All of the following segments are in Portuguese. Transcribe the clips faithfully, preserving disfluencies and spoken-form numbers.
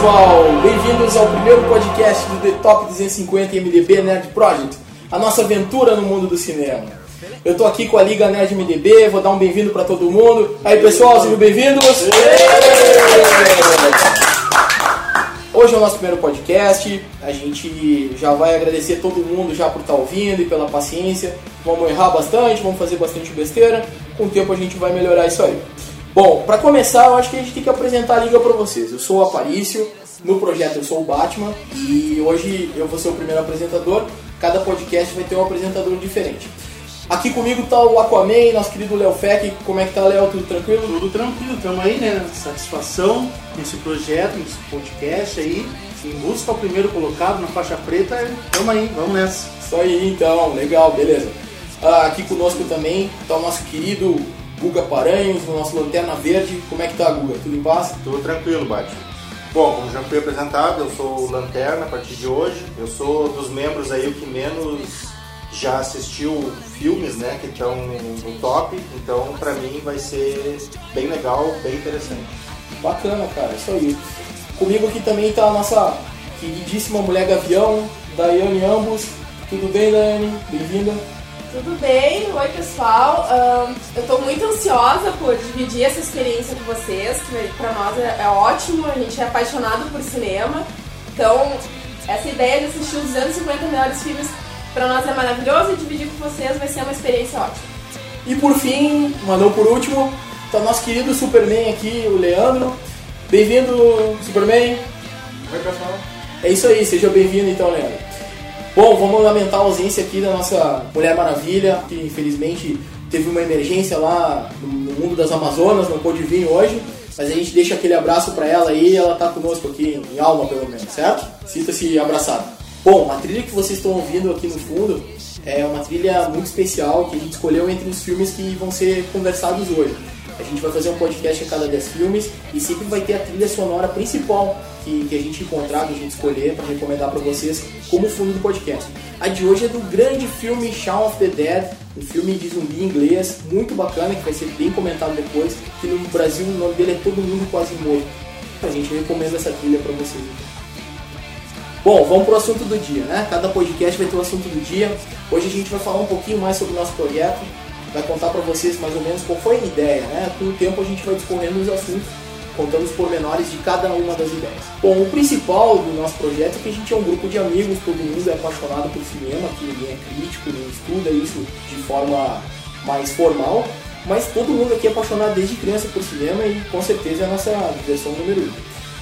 pessoal, bem-vindos ao primeiro podcast do The Top duzentos e cinquenta M D B Nerd Project, a nossa aventura no mundo do cinema. Eu tô aqui com a Liga Nerd M D B, vou dar um bem-vindo pra todo mundo. Aí pessoal, sejam bem-vindos! Hoje é o nosso primeiro podcast, a gente já vai agradecer todo mundo já por estar ouvindo e pela paciência. Vamos errar bastante, vamos fazer bastante besteira, com o tempo a gente vai melhorar isso aí. Bom, para começar, eu acho que a gente tem que apresentar a Liga para vocês. Eu sou o Aparício, no projeto eu sou o Batman e hoje eu vou ser o primeiro apresentador. Cada podcast vai ter um apresentador diferente. Aqui comigo está o Aquaman, nosso querido Léo Feck. Como é que tá, Léo? Tudo tranquilo? Tudo tranquilo, estamos aí, né? Satisfação nesse projeto, nesse podcast aí. Em busca ao primeiro colocado na faixa preta, estamos aí, vamos nessa. Isso aí, então, legal, beleza. Ah, aqui conosco também está o nosso querido Guga Paranhos, o nosso Lanterna Verde. Como é que tá, Guga? Tudo em paz? Tudo tranquilo, Batman. Bom, como já foi apresentado, eu sou o Lanterna a partir de hoje. Eu sou dos membros aí o que menos já assistiu filmes, né, que estão no top. Então, pra mim, vai ser bem legal, bem interessante. Bacana, cara, isso aí. Comigo aqui também tá a nossa queridíssima mulher Gavião, Daiane Ambos. Tudo bem, Daiane? Bem-vinda. Tudo bem? Oi, pessoal. Um, eu estou muito ansiosa por dividir essa experiência com vocês, que para nós é, é ótimo, a gente é apaixonado por cinema. Então, essa ideia de assistir os duzentos e cinquenta melhores filmes para nós é maravilhoso e dividir com vocês vai ser uma experiência ótima. E por fim, mas não por último, está o nosso querido Superman aqui, o Leandro. Bem-vindo, Superman. Oi, pessoal. É isso aí, seja bem-vindo então, Leandro. Bom, vamos lamentar a ausência aqui da nossa Mulher Maravilha, que infelizmente teve uma emergência lá no mundo das Amazonas, não pôde vir hoje, mas a gente deixa aquele abraço pra ela aí, ela tá conosco aqui em alma pelo menos, certo? Sinta-se abraçado. Bom, a trilha que vocês estão ouvindo aqui no fundo é uma trilha muito especial que a gente escolheu entre os filmes que vão ser conversados hoje. A gente vai fazer um podcast a cada dez filmes e sempre vai ter a trilha sonora principal que, que a gente encontrar, que a gente escolher para recomendar para vocês como fundo do podcast. A de hoje é do grande filme Shaun of the Dead, um filme de zumbi inglês muito bacana, que vai ser bem comentado depois, que no Brasil o nome dele é Todo Mundo Quase Morto. A gente recomenda essa trilha para vocês. Bom, vamos pro assunto do dia, né? Cada podcast vai ter o assunto do dia. Hoje a gente vai falar um pouquinho mais sobre o nosso projeto, vai contar para vocês mais ou menos qual foi a ideia, né? Com o tempo a gente vai discorrendo os assuntos, contando os pormenores de cada uma das ideias. Bom, o principal do nosso projeto é que a gente é um grupo de amigos, todo mundo é apaixonado por cinema, que ninguém é crítico, nem estuda isso de forma mais formal, mas todo mundo aqui é apaixonado desde criança por cinema e com certeza é a nossa diversão número um.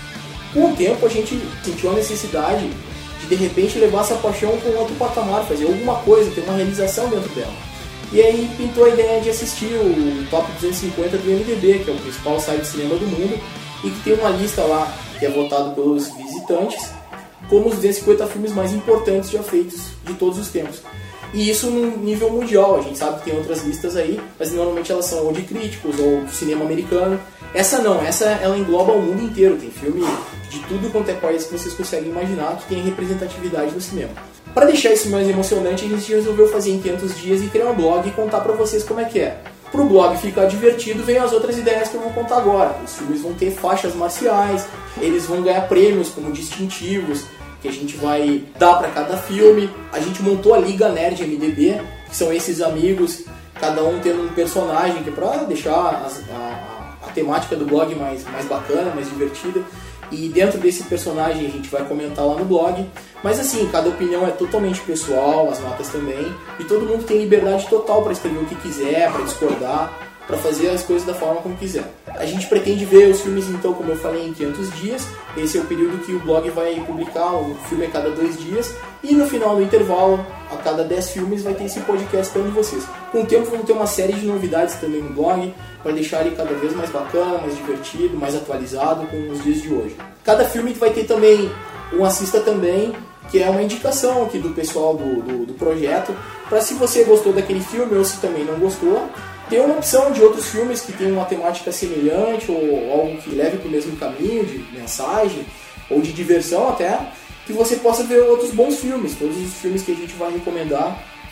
Com o tempo a gente sentiu a necessidade de de repente levar essa paixão para um outro patamar, fazer alguma coisa, ter uma realização dentro dela. E aí pintou a ideia de assistir o Top duzentos e cinquenta do M D B, que é o principal site de cinema do mundo, e que tem uma lista lá que é votada pelos visitantes como os duzentos e cinquenta filmes mais importantes já feitos de todos os tempos. E isso no nível mundial, a gente sabe que tem outras listas aí, mas normalmente elas são ou de críticos ou cinema americano. Essa não, essa ela engloba o mundo inteiro, tem filme de tudo quanto é país que vocês conseguem imaginar que tem representatividade no cinema. Para deixar isso mais emocionante, a gente resolveu fazer em quinhentos dias e criar um blog e contar para vocês como é que é. Para o blog ficar divertido, vem as outras ideias que eu vou contar agora. Os filmes vão ter faixas marciais, eles vão ganhar prêmios como distintivos, que a gente vai dar para cada filme. A gente montou a Liga Nerd M D B, que são esses amigos, cada um tendo um personagem, que é para deixar as, a, a temática do blog mais, mais bacana, mais divertida. E dentro desse personagem a gente vai comentar lá no blog. Mas assim, cada opinião é totalmente pessoal, as notas também. E todo mundo tem liberdade total para escrever o que quiser, para discordar, para fazer as coisas da forma como quiser. A gente pretende ver os filmes, então, como eu falei, em quinhentos dias. Esse é o período que o blog vai publicar o filme a cada dois dias. E no final do intervalo, a cada dez filmes, vai ter esse podcast para vocês. Com o tempo vamos ter uma série de novidades também no blog, para deixar ele cada vez mais bacana, mais divertido, mais atualizado com os dias de hoje. Cada filme vai ter também um assista também, que é uma indicação aqui do pessoal do, do, do projeto, para se você gostou daquele filme ou se também não gostou, ter uma opção de outros filmes que tem uma temática semelhante ou algo que leve para o mesmo caminho de mensagem ou de diversão até, que você possa ver outros bons filmes. Todos os filmes que a gente vai recomendar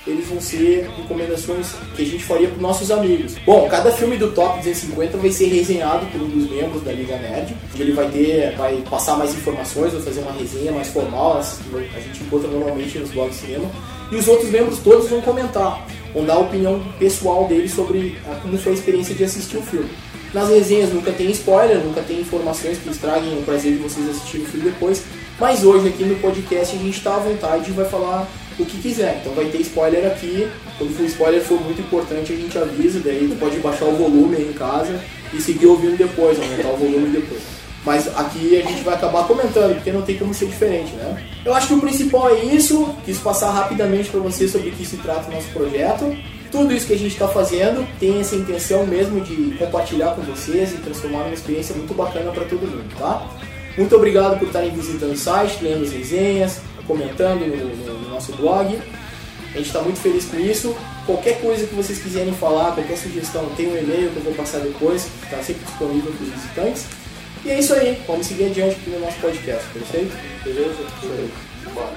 eles vão ser recomendações que a gente faria para nossos amigos. Bom, cada filme do Top duzentos e cinquenta vai ser resenhado por um dos membros da Liga Nerd. Ele vai ter, vai passar mais informações, vai fazer uma resenha mais formal, a gente encontra normalmente nos blogs de cinema. E os outros membros todos vão comentar, vão dar a opinião pessoal deles sobre a, como foi a experiência de assistir o filme. Nas resenhas nunca tem spoiler, nunca tem informações que estraguem o prazer de vocês assistirem o filme depois. Mas hoje aqui no podcast a gente está à vontade e vai falar o que quiser. Então vai ter spoiler aqui. Quando o spoiler for muito importante a gente avisa, daí pode baixar o volume aí em casa e seguir ouvindo depois, aumentar o volume depois. Mas aqui a gente vai acabar comentando, porque não tem como ser diferente, né? Eu acho que o principal é isso. Quis passar rapidamente para vocês sobre o que se trata o nosso projeto. Tudo isso que a gente está fazendo tem essa intenção mesmo de compartilhar com vocês e transformar numa experiência muito bacana para todo mundo, tá? Muito obrigado por estarem visitando o site, lendo as resenhas, comentando no, no, no nosso blog. A gente está muito feliz com isso. Qualquer coisa que vocês quiserem falar, qualquer sugestão, tem um e-mail que eu vou passar depois, que está sempre disponível para os visitantes. E é isso aí, vamos seguir adiante aqui no nosso podcast, perfeito? Beleza? Isso aí. Bora.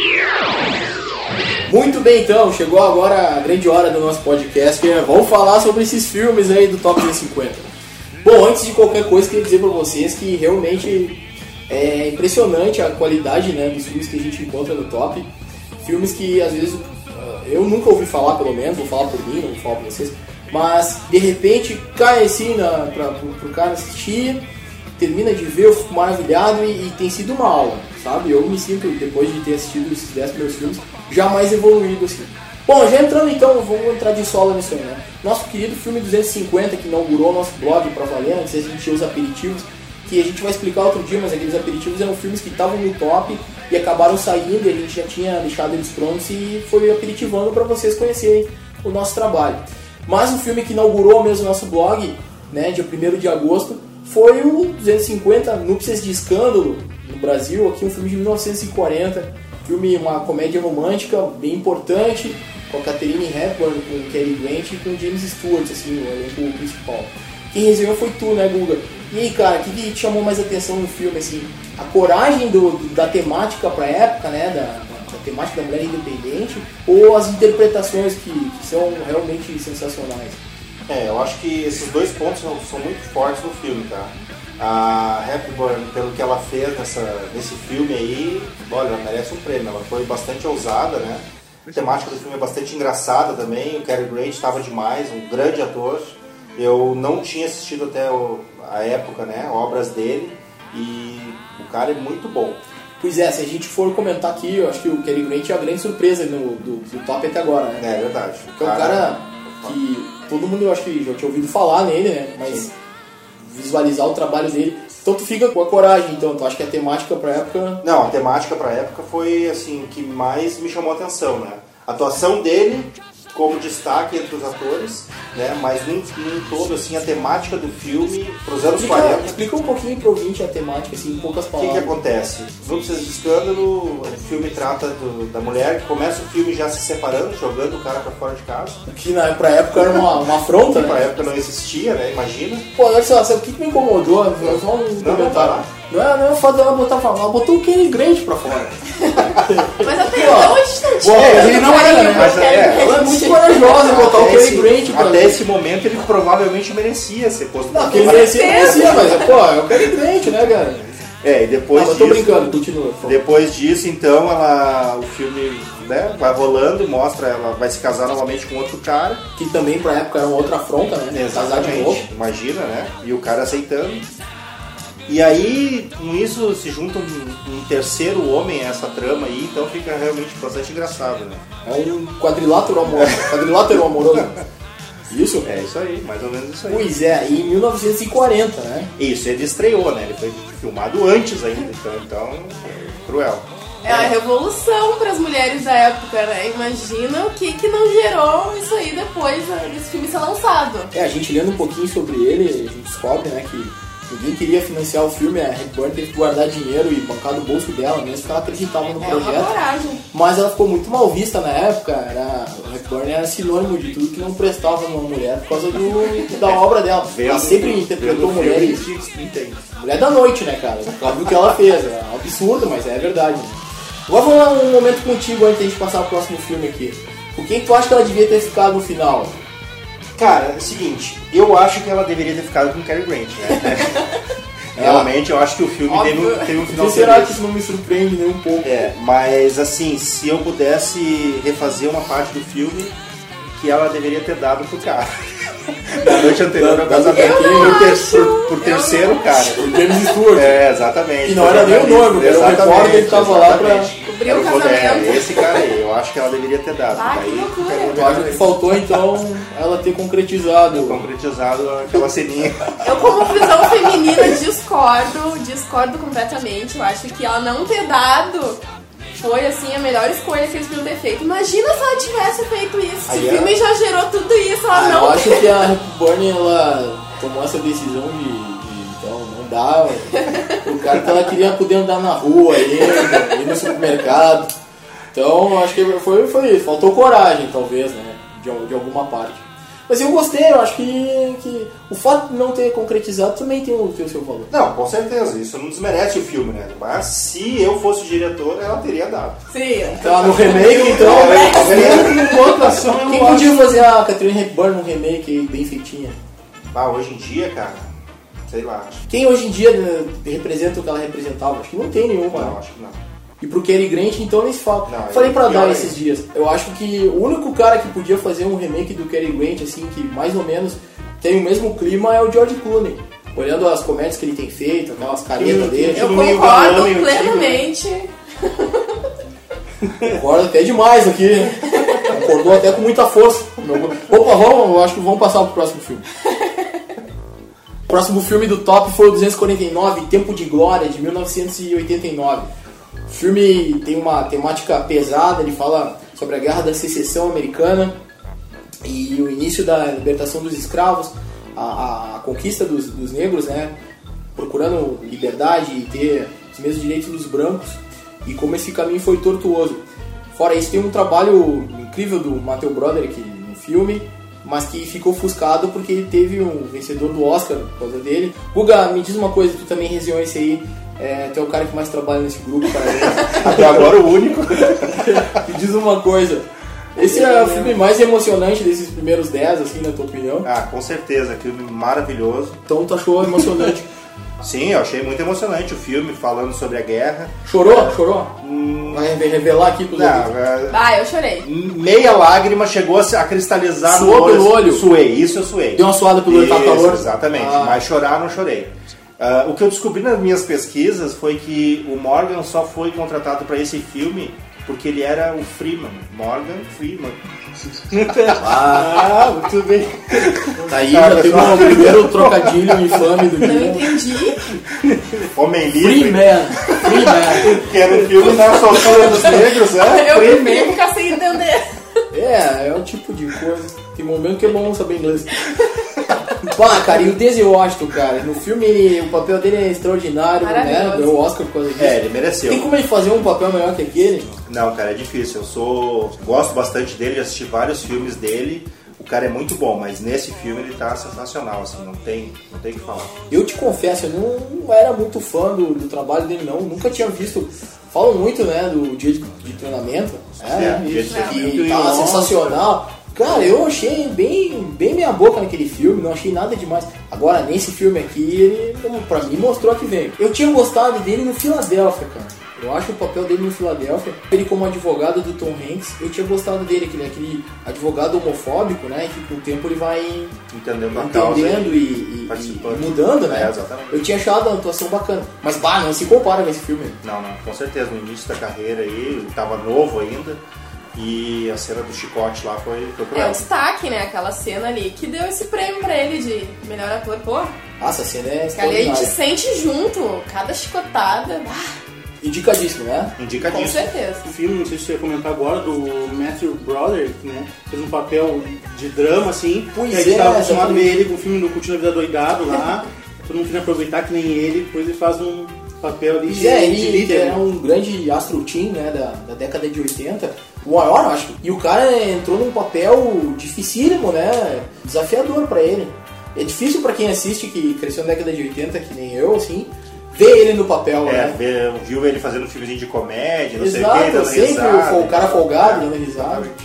Muito bem, então, chegou agora a grande hora do nosso podcast, que é, vamos falar sobre esses filmes aí do Top duzentos e cinquenta. Bom, antes de qualquer coisa, queria dizer para vocês que realmente é impressionante a qualidade, né, dos filmes que a gente encontra no Top. Filmes que, às vezes, eu nunca ouvi falar, pelo menos, vou falar por mim, não vou falar por vocês, mas, de repente, cai assim para o cara assistir, termina de ver, eu fico maravilhado e, e tem sido uma aula, sabe? Eu me sinto, depois de ter assistido esses dez primeiros filmes, já mais evoluído assim. Bom, já entrando então, vamos entrar de solo nisso aí, né? Nosso querido filme duzentos e cinquenta, que inaugurou o nosso blog pra valer, antes a gente tinha os aperitivos, que a gente vai explicar outro dia, mas aqueles aperitivos eram filmes que estavam no top e acabaram saindo, e a gente já tinha deixado eles prontos e foi aperitivando para vocês conhecerem o nosso trabalho. Mas o filme que inaugurou mesmo o nosso blog, né, dia primeiro de agosto, foi o duzentos e cinquenta Núpcias de Escândalo, no Brasil, aqui um filme de mil novecentos e quarenta, filme, uma comédia romântica bem importante, com a Katharine Hepburn, com o Cary Grant e com o James Stewart, assim, o elenco principal. Quem resenhou foi tu, né, Guga? E aí, cara, o que, que te chamou mais atenção no filme, assim? A coragem do, da temática pra época, né, da, da temática da mulher independente, ou as interpretações que, que são realmente sensacionais? É, eu acho que esses dois pontos são, são muito fortes no filme, tá? A Hepburn, pelo que ela fez nessa, nesse filme aí, olha, ela merece um prêmio. Ela foi bastante ousada, né? A temática do filme é bastante engraçada também. O Cary Grant estava demais, um grande ator. Eu não tinha assistido até o, a época, né, obras dele, e o cara é muito bom. Pois é, se a gente for comentar aqui, eu acho que o Cary Grant é a grande surpresa no, do, do top até agora, né? É verdade. Porque é um cara que todo mundo, eu acho que já tinha ouvido falar nele, né? Mas sim, visualizar o trabalho dele. Então tu fica com a coragem, então. Tu acha que a temática pra época... Não, a temática pra época foi, assim, o que mais me chamou a atenção, né? A atuação dele como destaque entre os atores, né? Mas num, num todo, assim, a temática do filme pros anos explica, quarenta... Explica um pouquinho pro ouvinte a temática, assim, em poucas O que palavras. que acontece? Núpcias de Escândalo, o filme trata do, da mulher que começa o filme já se separando, jogando o cara pra fora de casa. Que na, pra época era uma, uma afronta, né? Pra época não existia, né? Imagina. Pô, olha só, sabe o que, que me incomodou? Só um Não, comentário. Não é, não é o fato dela botar fora, ela botou o Cary Grant pra fora. Mas até então a gente não tinha. Bom, ele não era, né? Mas é, Ela é muito corajosa botar o Até Cary esse, Grant pra até esse momento ele provavelmente merecia ser posto Não, pra que ele fora. merecia, merecia, mas pô, é o Cary Grant, né, cara? É, e depois Não, mas tô disso, brincando, continua. por favor. depois disso, então, ela, o filme, né, vai rolando, mostra, ela vai se casar novamente com outro cara. Que também pra época era uma outra afronta, né? Casar de novo. Imagina, né? E o cara aceitando. E aí, com isso, se junta um, um terceiro homem a essa trama aí, então fica realmente bastante engraçado, né? É um quadrilátero amoroso. quadrilátero amoroso. Isso? É isso aí, mais ou menos isso aí. Pois é, em mil novecentos e quarenta, né? Isso, ele estreou, né? Ele foi filmado antes ainda, então, então é cruel. É a revolução para as mulheres da época, né? Imagina o que, que não gerou isso aí depois desse filme ser lançado. É, a gente lendo um pouquinho sobre ele, a gente descobre, né, que ninguém queria financiar o filme, a Hepburn teve que guardar dinheiro e bancar do bolso dela mesmo, porque ela acreditava no É uma projeto. coragem. Mas ela ficou muito mal vista na época, era, a Hepburn era sinônimo de tudo que não prestava numa mulher por causa do, da obra dela. Ela sempre interpretou mulheres... Mulher da noite, né, cara? Ela viu o que ela fez, é um absurdo, mas é verdade. Agora vamos lá um momento contigo antes de a gente passar pro próximo filme aqui. Por que tu acha que ela devia ter ficado no final? Cara, é o seguinte, eu acho que ela deveria ter ficado com o Cary Grant, né? Realmente, eu acho que o filme teve um, teve um final feliz. Será que isso não me surpreende nem um pouco? É, mas assim, se eu pudesse refazer uma parte do filme, que ela deveria ter dado pro cara. Na noite anterior ao casamento, por, ter, por, por terceiro cara. O James Stewart. É, exatamente. E não era nem o noivo, era o repórter que ele tava lá pra... Cobrir o casamento. É, esse cara aí, eu acho que ela deveria ter dado. Ah, Daí, que loucura. Eu acho que faltou então ela ter concretizado. Concretizado aquela ceninha. Eu, como visão feminina, discordo, discordo completamente. Eu acho que ela não ter dado foi, assim, a melhor escolha que eles podiam ter feito. Imagina se ela tivesse feito isso. Aí Se o é... filme já gerou tudo isso, ela Ah, não... eu acho que a Hepburn, ela tomou essa decisão de, de então, não dar. O cara que ela queria poder andar na rua, ir, ir no supermercado. Então, acho que foi, foi isso. Faltou coragem, talvez, né? De, de alguma parte. Mas eu gostei, eu acho que, que o fato de não ter concretizado também tem o, tem o seu valor. Não, com certeza, isso não desmerece o filme, né? Mas se eu fosse o diretor, ela teria dado. Sim. Tá no remake, então. Quem podia fazer a Catherine Hepburn num remake bem feitinha? Ah, hoje em dia, cara, sei lá. Quem hoje em dia né, representa o que ela representava? Acho que não tem nenhuma. Não, acho que não. E pro Cary Grant, então, nem se fala. Não, Falei pra pior dar é esses dias. Eu acho que o único cara que podia fazer um remake do Cary Grant, assim, que mais ou menos tem o mesmo clima, é o George Clooney. Olhando as comédias que ele tem feito, aquelas caretas dele. Eu no meio concordo galã, meio plenamente. Concordo até demais aqui. Concordou até com muita força. Opa, vamos, eu acho que vamos passar pro próximo filme. O próximo filme do top foi o duzentos e quarenta e nove, Tempo de Glória, de mil novecentos e oitenta e nove. O filme tem uma temática pesada, ele fala sobre a Guerra da Secessão Americana e o início da libertação dos escravos, a, a conquista dos, dos negros, né, procurando liberdade e ter os mesmos direitos dos brancos, e como esse caminho foi tortuoso. Fora isso, tem um trabalho incrível do Matthew Broderick no filme, mas que ficou ofuscado porque ele teve um vencedor do Oscar por causa dele. Guga, me diz uma coisa, tu também resenhou esse aí. É, tu é o cara que mais trabalha nesse grupo, cara. Até agora o único. Me diz uma coisa. Esse é o filme mais emocionante desses primeiros dez, assim, na tua opinião? Ah, com certeza, filme maravilhoso. Então tu achou emocionante? Sim, eu achei muito emocionante o filme, falando sobre a guerra. Chorou? Chorou? Hum, Vai revelar aqui pros não, ouvintes. é, Ah, eu chorei. meia lágrima chegou a cristalizar Suou no olho. pelo olho? Suei, isso eu suei. Deu uma suada pelo olho, tá Isso, calor? exatamente, Ah. mas chorar não chorei. Uh, o que eu descobri nas minhas pesquisas foi que o Morgan só foi contratado para esse filme porque ele era o Freeman, Morgan Freeman. Ah, muito bem. tá aí, Cara, já teve só- o primeiro trocadilho infame do Não dia. entendi. Homem Free Livre, Man. Free Man. que era o filme da soltura dos negros, né? Eu Free prefiro Man. ficar sem entender. É, é o tipo de coisa. Tem momento que é bom saber inglês. Pá, cara, e o Denzel Washington, cara, no filme ele- o papel dele é extraordinário, né? Maravilhoso. Ganhou o Oscar por causa disso. É, ele mereceu. Tem como ele fazer um papel melhor que aquele? Não, cara, é difícil. Eu sou. Gosto bastante dele, já assisti vários filmes dele. O cara é muito bom, mas nesse filme ele tá sensacional, assim, não tem, não tem o que falar. Eu te confesso, eu não, não era muito fã do, do trabalho dele, não. Nunca tinha visto. Falam muito, né, do dia de, de treinamento. É, É, dia de e treinamento. tá sensacional. Cara, eu achei bem, bem meia boca naquele filme, não achei nada demais. Agora, nesse filme aqui, ele, pra mim, mostrou que veio. Eu tinha gostado dele no Filadélfia, cara. Eu acho o papel dele no Filadélfia, ele como advogado do Tom Hanks, eu tinha gostado dele, aquele, aquele advogado homofóbico, né, que com o tempo ele vai Entendendo a causa entendendo e e, e- participando. e mudando, né? É, exatamente. Eu tinha achado a atuação bacana, mas bah, não se compara com esse filme. Não, não, com certeza. No início da carreira aí, ele tava novo ainda. E a cena do chicote lá foi, foi É o cruel. destaque, né? Aquela cena ali que deu esse prêmio pra ele de melhor ator. Pô, Nossa, a cena é que ali a gente extraordinária. sente junto, cada chicotada. Ah, Indicadíssimo, né? Indica com disso. certeza. O filme, não sei se você ia comentar agora, do Matthew Broderick, né? Fez um papel de drama, assim. Pois que a gente é, tava acostumado a ver exatamente. ele com o filme do Curtindo a Vida Doidado lá. Todo mundo queria aproveitar que nem ele, depois ele faz um papel ali de, É, de ele que líder. era um grande astro teen, né, da, da década de oitenta, o maior, eu acho. E o cara entrou num papel dificílimo, né, desafiador pra ele. É difícil pra quem assiste, que cresceu na década de oitenta, que nem eu, assim, ver ele no papel, É, né. ver- viu ele fazendo filmezinho de comédia, não Exato, sei o que, dando sempre risada. o cara folgado, É, dando risada. exatamente.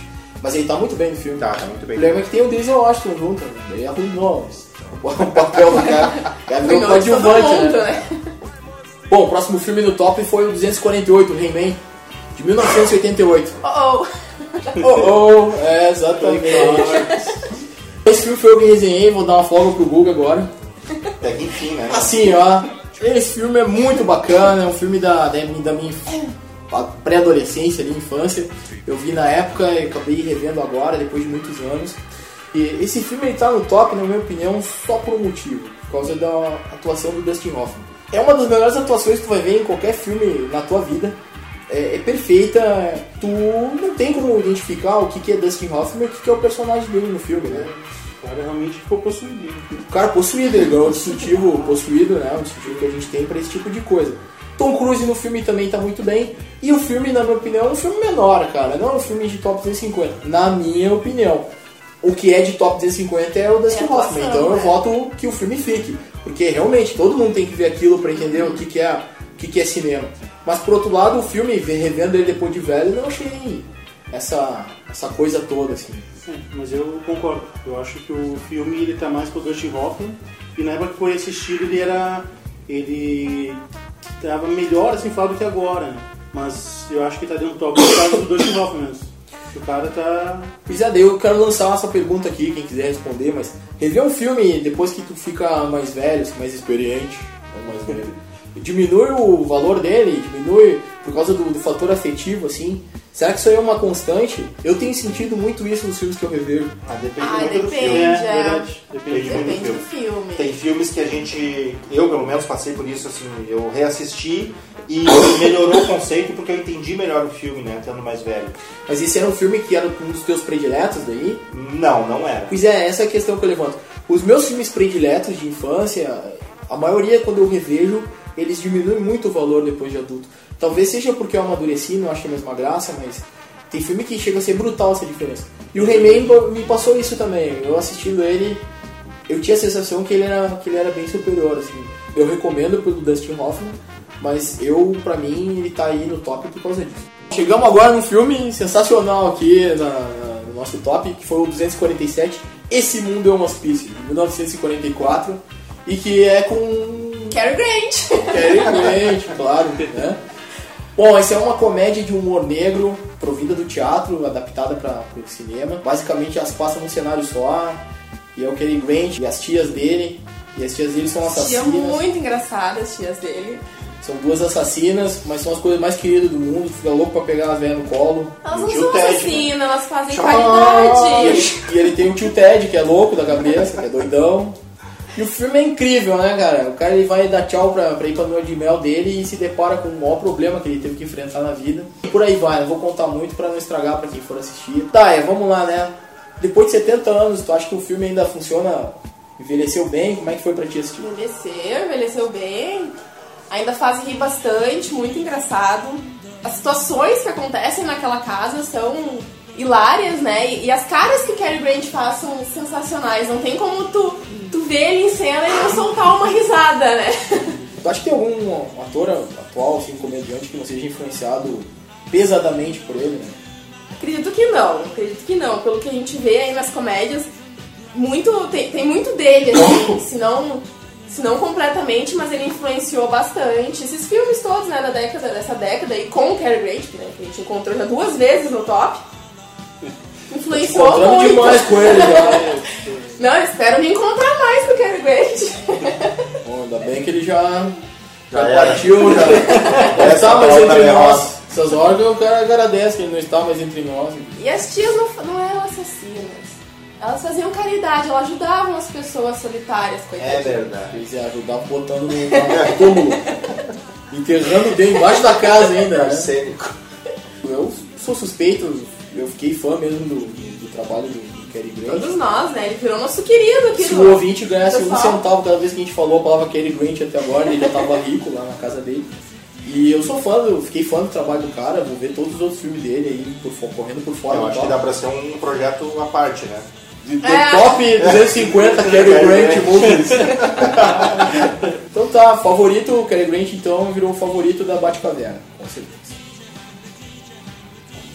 Mas ele tá muito bem no filme. Tá, tá muito bem. O problema é que tem o Denzel Washington junto, né? Daí arruinou o papel do cara. O cara virou um coadjuvante, né? né? Bom, o próximo filme no top foi o duzentos e quarenta e oito, He-Man, de mil novecentos e oitenta e oito. Oh, oh! Oh, oh! É, exatamente. Esse filme foi eu que resenhei, vou dar uma folga pro Google agora. Até que enfim, né? Assim, ó, esse filme é muito bacana, é um filme da, da, da minha pré-adolescência, ali, infância. Eu vi na época e acabei revendo agora, depois de muitos anos. E esse filme ele tá no top, na minha opinião, só por um motivo, por causa da atuação do Dustin Hoffman. É uma das melhores atuações que tu vai ver em qualquer filme na tua vida. É, é perfeita, tu não tem como identificar o que, que é Dustin Hoffman e o que, que é o personagem dele no filme, né? O cara realmente ficou possuído. O cara possuído, ele ganhou o distintivo possuído, né? O distintivo que a gente tem pra esse tipo de coisa. Tom Cruise no filme também tá muito bem. E o filme, na minha opinião, é um filme menor, cara. Não é um filme de top duzentos e cinquenta, na minha opinião. O que é de top duzentos e cinquenta é o Dustin Hoffman. Então eu é. voto que o filme fique. Porque realmente todo mundo tem que ver aquilo pra entender o que, que, é, o que, que é cinema. Mas por outro lado, o filme, revendo ele depois de velho, eu não achei essa, essa coisa toda, assim. É, mas eu concordo. Eu acho que o filme ele tá mais pro Dustin Hoffman. E na época que foi assistido ele era... Ele tava melhor assim falado que agora, né? Mas eu acho que tá dentro do top por causa do Dustin Hoffman mesmo. O cara tá... Pois é, eu quero lançar essa pergunta aqui, quem quiser responder, mas rever um filme depois que tu fica mais velho, mais experiente, ou mais velho, diminui o valor dele, diminui por causa do, do fator afetivo, assim. Será que isso aí é uma constante? Eu tenho sentido muito isso nos filmes que eu revejo. Ah, depende Ai, muito depende, do filme. É, é. verdade. Depende, Depende Depende muito do filme. Tem filmes que a gente, eu pelo menos passei por isso, assim, eu reassisti e melhorou o conceito porque eu entendi melhor o filme, né, estando mais velho. Mas esse era um filme que era um dos teus prediletos daí? Não, não era. Pois é, essa é a questão que eu levanto. Os meus filmes prediletos de infância, a maioria quando eu revejo, eles diminuem muito o valor depois de adulto. Talvez seja porque eu amadureci, não acho a mesma graça, mas tem filme que chega a ser brutal essa diferença. E o He-Man me passou isso também. Eu assistindo ele, eu tinha a sensação que ele era, que ele era bem superior, assim. Eu recomendo pelo Dustin Hoffman, mas eu, pra mim, ele tá aí no top por causa disso. Chegamos agora num filme sensacional aqui na, na, no nosso top, que foi o duzentos e quarenta e sete, Esse Mundo é um Hospício, de mil novecentos e quarenta e quatro, e que é com... Cary Grant. Cary Grant, claro, né? Bom, essa é uma comédia de humor negro, provida do teatro, adaptada para o cinema. Basicamente, elas passam num cenário só, e é o Cary Grant e as tias dele, e as tias dele são assassinas. Tia muito engraçada, as tias dele. São duas assassinas, mas são as coisas mais queridas do mundo, fica louco pra pegar a véia no colo. Elas E não o tio são Ted, assassinas, elas fazem E caridade. ele, e ele tem o tio Ted, que é louco da cabeça, que é doidão. E o filme é incrível, né, cara? O cara ele vai dar tchau pra, pra ir pra lua de mel dele e se depara com o maior problema que ele teve que enfrentar na vida. E por aí vai, não vou contar muito pra não estragar pra quem for assistir. Tá, é, vamos lá, né? Depois de setenta anos, tu acha que o filme ainda funciona? Envelheceu bem? Como é que foi pra ti assistir? Envelheceu, envelheceu bem. Ainda faz rir bastante, muito engraçado. As situações que acontecem naquela casa são hilárias, né? E, e as caras que Cary Grant faz são sensacionais. Não tem como tu, tu ver ele em cena e não soltar uma risada, né? Tu acha que tem algum ator atual, assim, comediante, que não seja influenciado pesadamente por ele, né? Acredito que não, acredito que não. Pelo que a gente vê aí nas comédias, muito, tem, tem muito dele, assim, se não, se não completamente, mas ele influenciou bastante. Esses filmes todos, né, da década, dessa década, e com o Cary Grant, né, que a gente encontrou já duas vezes no top, influenciou Encontramos muito. demais com ele, né? Não, eu espero me encontrar mais com o Cary Grant. Bom, ainda bem que ele já, Já já era. partiu, já não Essa está mais bola entre da nós. derrota. Essas horas o cara agradece que ele não está mais entre nós. E as tias não, não eram assassinas. Elas faziam caridade, elas ajudavam as pessoas solitárias, É coitadinhas. verdade. Eles iam ajudar botando no no túmulo. Enterrando dentro, embaixo da casa ainda, né? Arsênico. Eu sou suspeito, eu fiquei fã mesmo do, do trabalho do, do Cary Grant. Todos nós, né? Ele virou nosso querido aqui Se no... o ouvinte ganhasse um Pessoal. centavo cada vez que a gente falou a palavra Cary Grant até agora, ele já tava rico lá na casa dele. E eu sou fã, eu fiquei fã do trabalho do cara, vou ver todos os outros filmes dele aí, por, fo- correndo por fora. Eu do acho que top. dá pra ser um projeto à parte, né? De- de É. Top duzentos e cinquenta Cary Grant movies. Então tá, favorito, o Cary Grant então virou o favorito da Batcaverna, com certeza.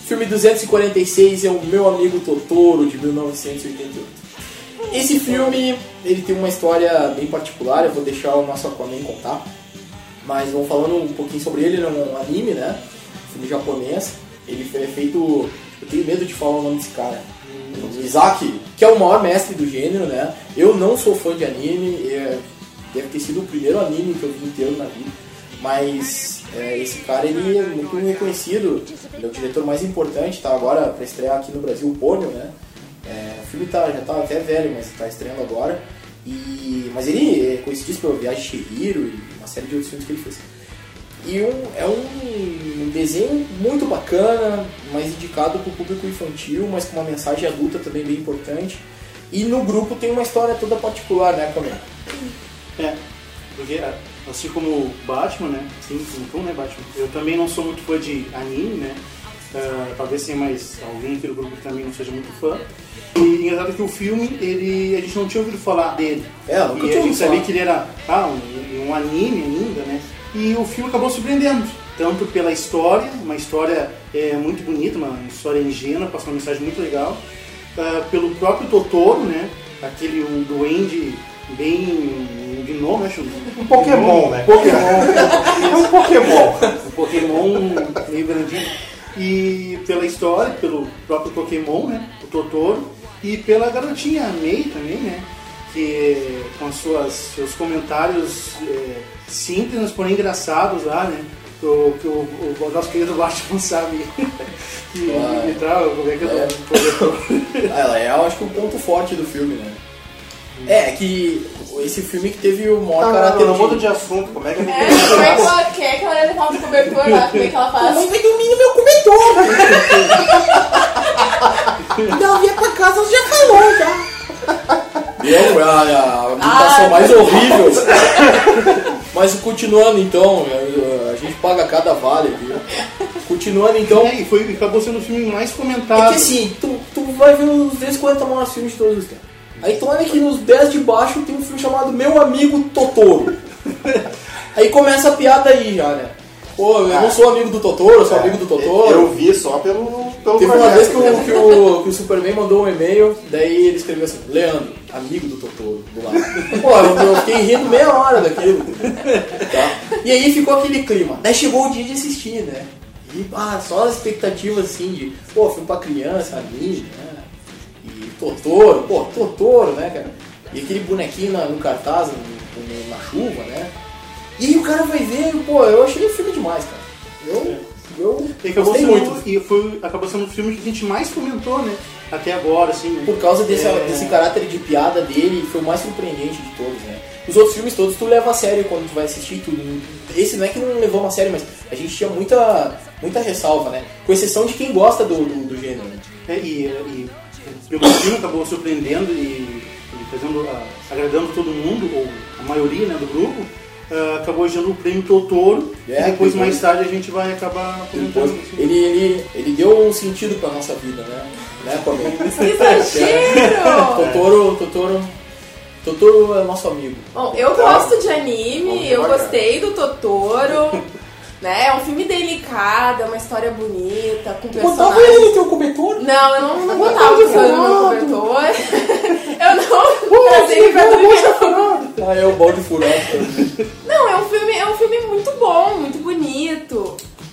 Filme duzentos e quarenta e seis é o Meu Amigo Totoro, de mil novecentos e oitenta e oito. Esse filme, ele tem uma história bem particular, eu vou deixar o nosso Aquaman contar. Mas vamos falando um pouquinho sobre ele, ele é um anime, né? Filme japonês. Ele foi feito... Eu tenho medo de falar o nome desse cara. O Isaac, que é o maior mestre do gênero, né? Eu não sou fã de anime, é, deve ter sido o primeiro anime que eu vi inteiro na vida. Mas é, esse cara, ele é muito reconhecido, ele é o diretor mais importante, tá agora para estrear aqui no Brasil, o Pônio, né? É, o filme tá, já tá até velho, mas tá estreando agora. E, mas ele é conhecido pela Viagem de Chihiro e uma série de outros filmes que ele fez. E um, é um, um desenho muito bacana, mais indicado para o público infantil, mas com uma mensagem adulta também bem importante. E no grupo tem uma história toda particular, né, Camila? É, porque assim como o Batman, né? Sim, como tu, né, Batman? Eu também não sou muito fã de anime, né? Uh, talvez tenha mais alguém aqui do grupo que também não seja muito fã. E engraçado que o filme, ele, a gente não tinha ouvido falar dele. É, nunca e tinha a gente ouvido sabia falar. que ele era ah, um, um anime ainda, né? E o filme acabou surpreendendo, tanto pela história, uma história é, muito bonita, uma história ingênua, passa uma mensagem muito legal, uh, pelo próprio Totoro, né? Aquele um duende bem um gnomo, acho. Um Pokémon, né? Pokémon. Um Pokémon. Um Pokémon meio grandinho. E pela história, pelo próprio Pokémon, né? O Totoro. E pela garotinha May também, né? Que com suas, seus comentários é, simples, porém engraçados lá, né? Que o, que o, o, o nosso querido Batman sabe que Ah, e tal, como é que é. eu Ela é, eu acho que o ponto forte do filme, né? É, que esse filme que teve o maior Não, caráter não, não muda de... de assunto, como é que a gente É, como é que ela quer que ela ia levar o cobertor lá? Como é que ela faz? Mamãe vai dormir no meu cobertor! Não, vinha pra casa, ela já falou, já! Deu, a, a imitação Ah. mais horrível. Mas continuando então, a gente paga cada vale, viu? Continuando então... É, e foi, acabou sendo o filme mais É comentado. que assim, tu, tu vai ver os dez, quarenta maiores filmes de todos os tempos. Aí tu olha que nos dez de baixo tem um filme chamado Meu Amigo Totoro. Aí começa a piada aí já, né? Pô, eu não sou amigo do Totoro, eu sou amigo do Totoro. Eu vi só pelo, pelo Teve uma projeto. vez que o, que, o, que o Superman mandou um e-mail, daí ele escreveu assim, Leandro, amigo do Totoro, do lado. Pô, eu, eu fiquei rindo meia hora daquilo. Tá? E aí ficou aquele clima. Daí chegou o dia de assistir, né? E ah, só as expectativas assim de, pô, filme pra criança, anime, né? E Totoro, pô, Totoro, né, cara? E aquele bonequinho na, no cartaz, no, no, na chuva, né? E aí o cara vai ver, pô, eu achei o filme demais, cara. Eu, eu E acabou gostei sendo, muito. e foi, acabou sendo o filme que a gente mais comentou, né? Até agora, assim. Né? Por causa desse, É. desse caráter de piada dele, foi o mais surpreendente de todos, né? Os outros filmes todos tu leva a sério quando tu vai assistir tudo. Esse não é que não levou a sério, mas a gente tinha muita, muita ressalva, né? Com exceção de quem gosta do, do, do gênero. Né? É, e, e pelo filme acabou surpreendendo e, e fazendo, ah, agradando todo mundo, ou a maioria, né, do grupo. Uh, acabou gerando o prêmio Totoro É, e depois depois- mais tarde a gente vai acabar comentando. Depois, assim. ele, ele, ele deu um sentido pra nossa vida, né? Né, Pamela? Que exagero! Totoro, Totoro, Totoro é nosso amigo. Bom, eu gosto de anime, eu Olha. gostei do Totoro, né? É um filme delicado, é uma história bonita, com Botava personagens... ele no teu cobertor? Não, eu não, não Botava botava de o filme no meu furado. cobertor. Eu não trazei ele pra dormir. Ah, é o balde furado. cara. Não, é um filme, é um filme muito bom, muito bonito.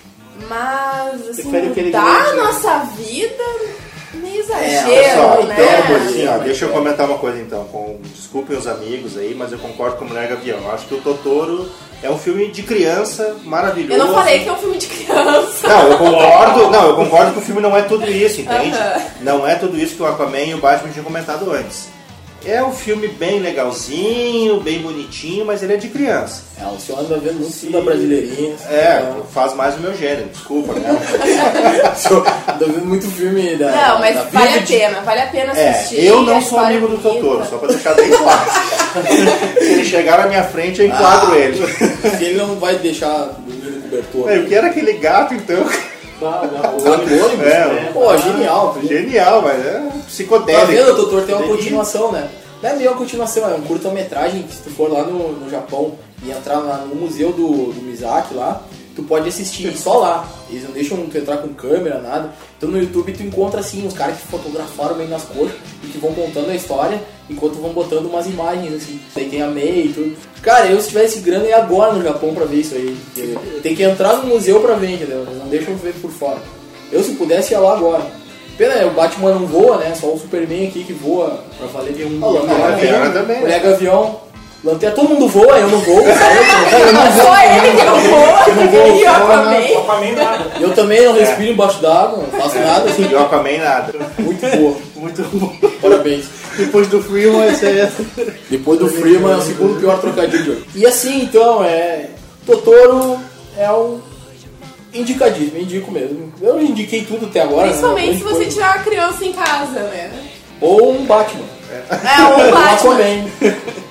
Mas, assim, Prefere aquele mudar grande, a né? nossa vida, meio exagero, Pessoal, né? então, assim, ó, deixa eu comentar uma coisa então. Com, desculpem os amigos aí, mas eu concordo com a Mulher Gavião. Eu acho que o Totoro é um filme de criança maravilhoso. Eu não falei que é um filme de criança. Não, eu concordo, não, eu concordo que o filme não é tudo isso, entende? Aham. Não é tudo isso que o Aquaman e o Batman tinham comentado antes. É um filme bem legalzinho, bem bonitinho, mas ele é de criança. É, o senhor anda vendo muito filme da brasileirinha. É, faz mais o meu gênero, desculpa, né? O senhor anda vendo muito filme da. Não, mas da vale a Vivid. pena, vale a pena É, assistir. eu a não sou história amigo é do bonita. Totoro, só pra deixar bem claro. Se ele chegar na minha frente, eu enquadro Ah. ele. Ele não vai deixar dormir no cobertor. É, eu quero aquele gato, então. Bah, bah, O Anônimo? É, Pô, genial. Genial, mas é Tá psicodélico. vendo, doutor? Tem uma Delírio. continuação, né? Não é meio uma continuação, é um curta-metragem que se tu for lá no, no Japão e entrar lá no museu do, do Miyazaki lá, tu pode assistir só lá. Eles não deixam tu entrar com câmera, nada. Então no YouTube tu encontra assim, os caras que fotografaram bem nas coxas e que vão contando a história enquanto vão botando umas imagens assim. Aí tem a Mei e tudo. Cara, eu se tivesse grana ia agora no Japão pra ver isso aí. Tem que entrar no museu pra ver, entendeu? Eles não deixam ver por fora. Eu se pudesse ia lá agora. Pena, o Batman não voa, né? Só o Superman aqui que voa pra valer de um... Ah, Lanterna também. O Lega Avião. Lanterna, todo mundo voa, eu não vou. Eu não vou. Só ele que não voa. Eu não vou. E o Aquaman. Aquaman nada. Eu também não respiro embaixo d'água, não faço nada assim. E o Aquaman nada. Muito boa. Muito bom. Parabéns. Depois do Freeman, essa é essa. Depois do Freeman é o segundo pior trocadilho. E assim, então, é... Totoro é um indicadíssimo, indico mesmo. Eu indiquei tudo até agora. Principalmente né? se você tiver uma criança em casa, né? Ou um Batman. É, um Batman. Aquaman.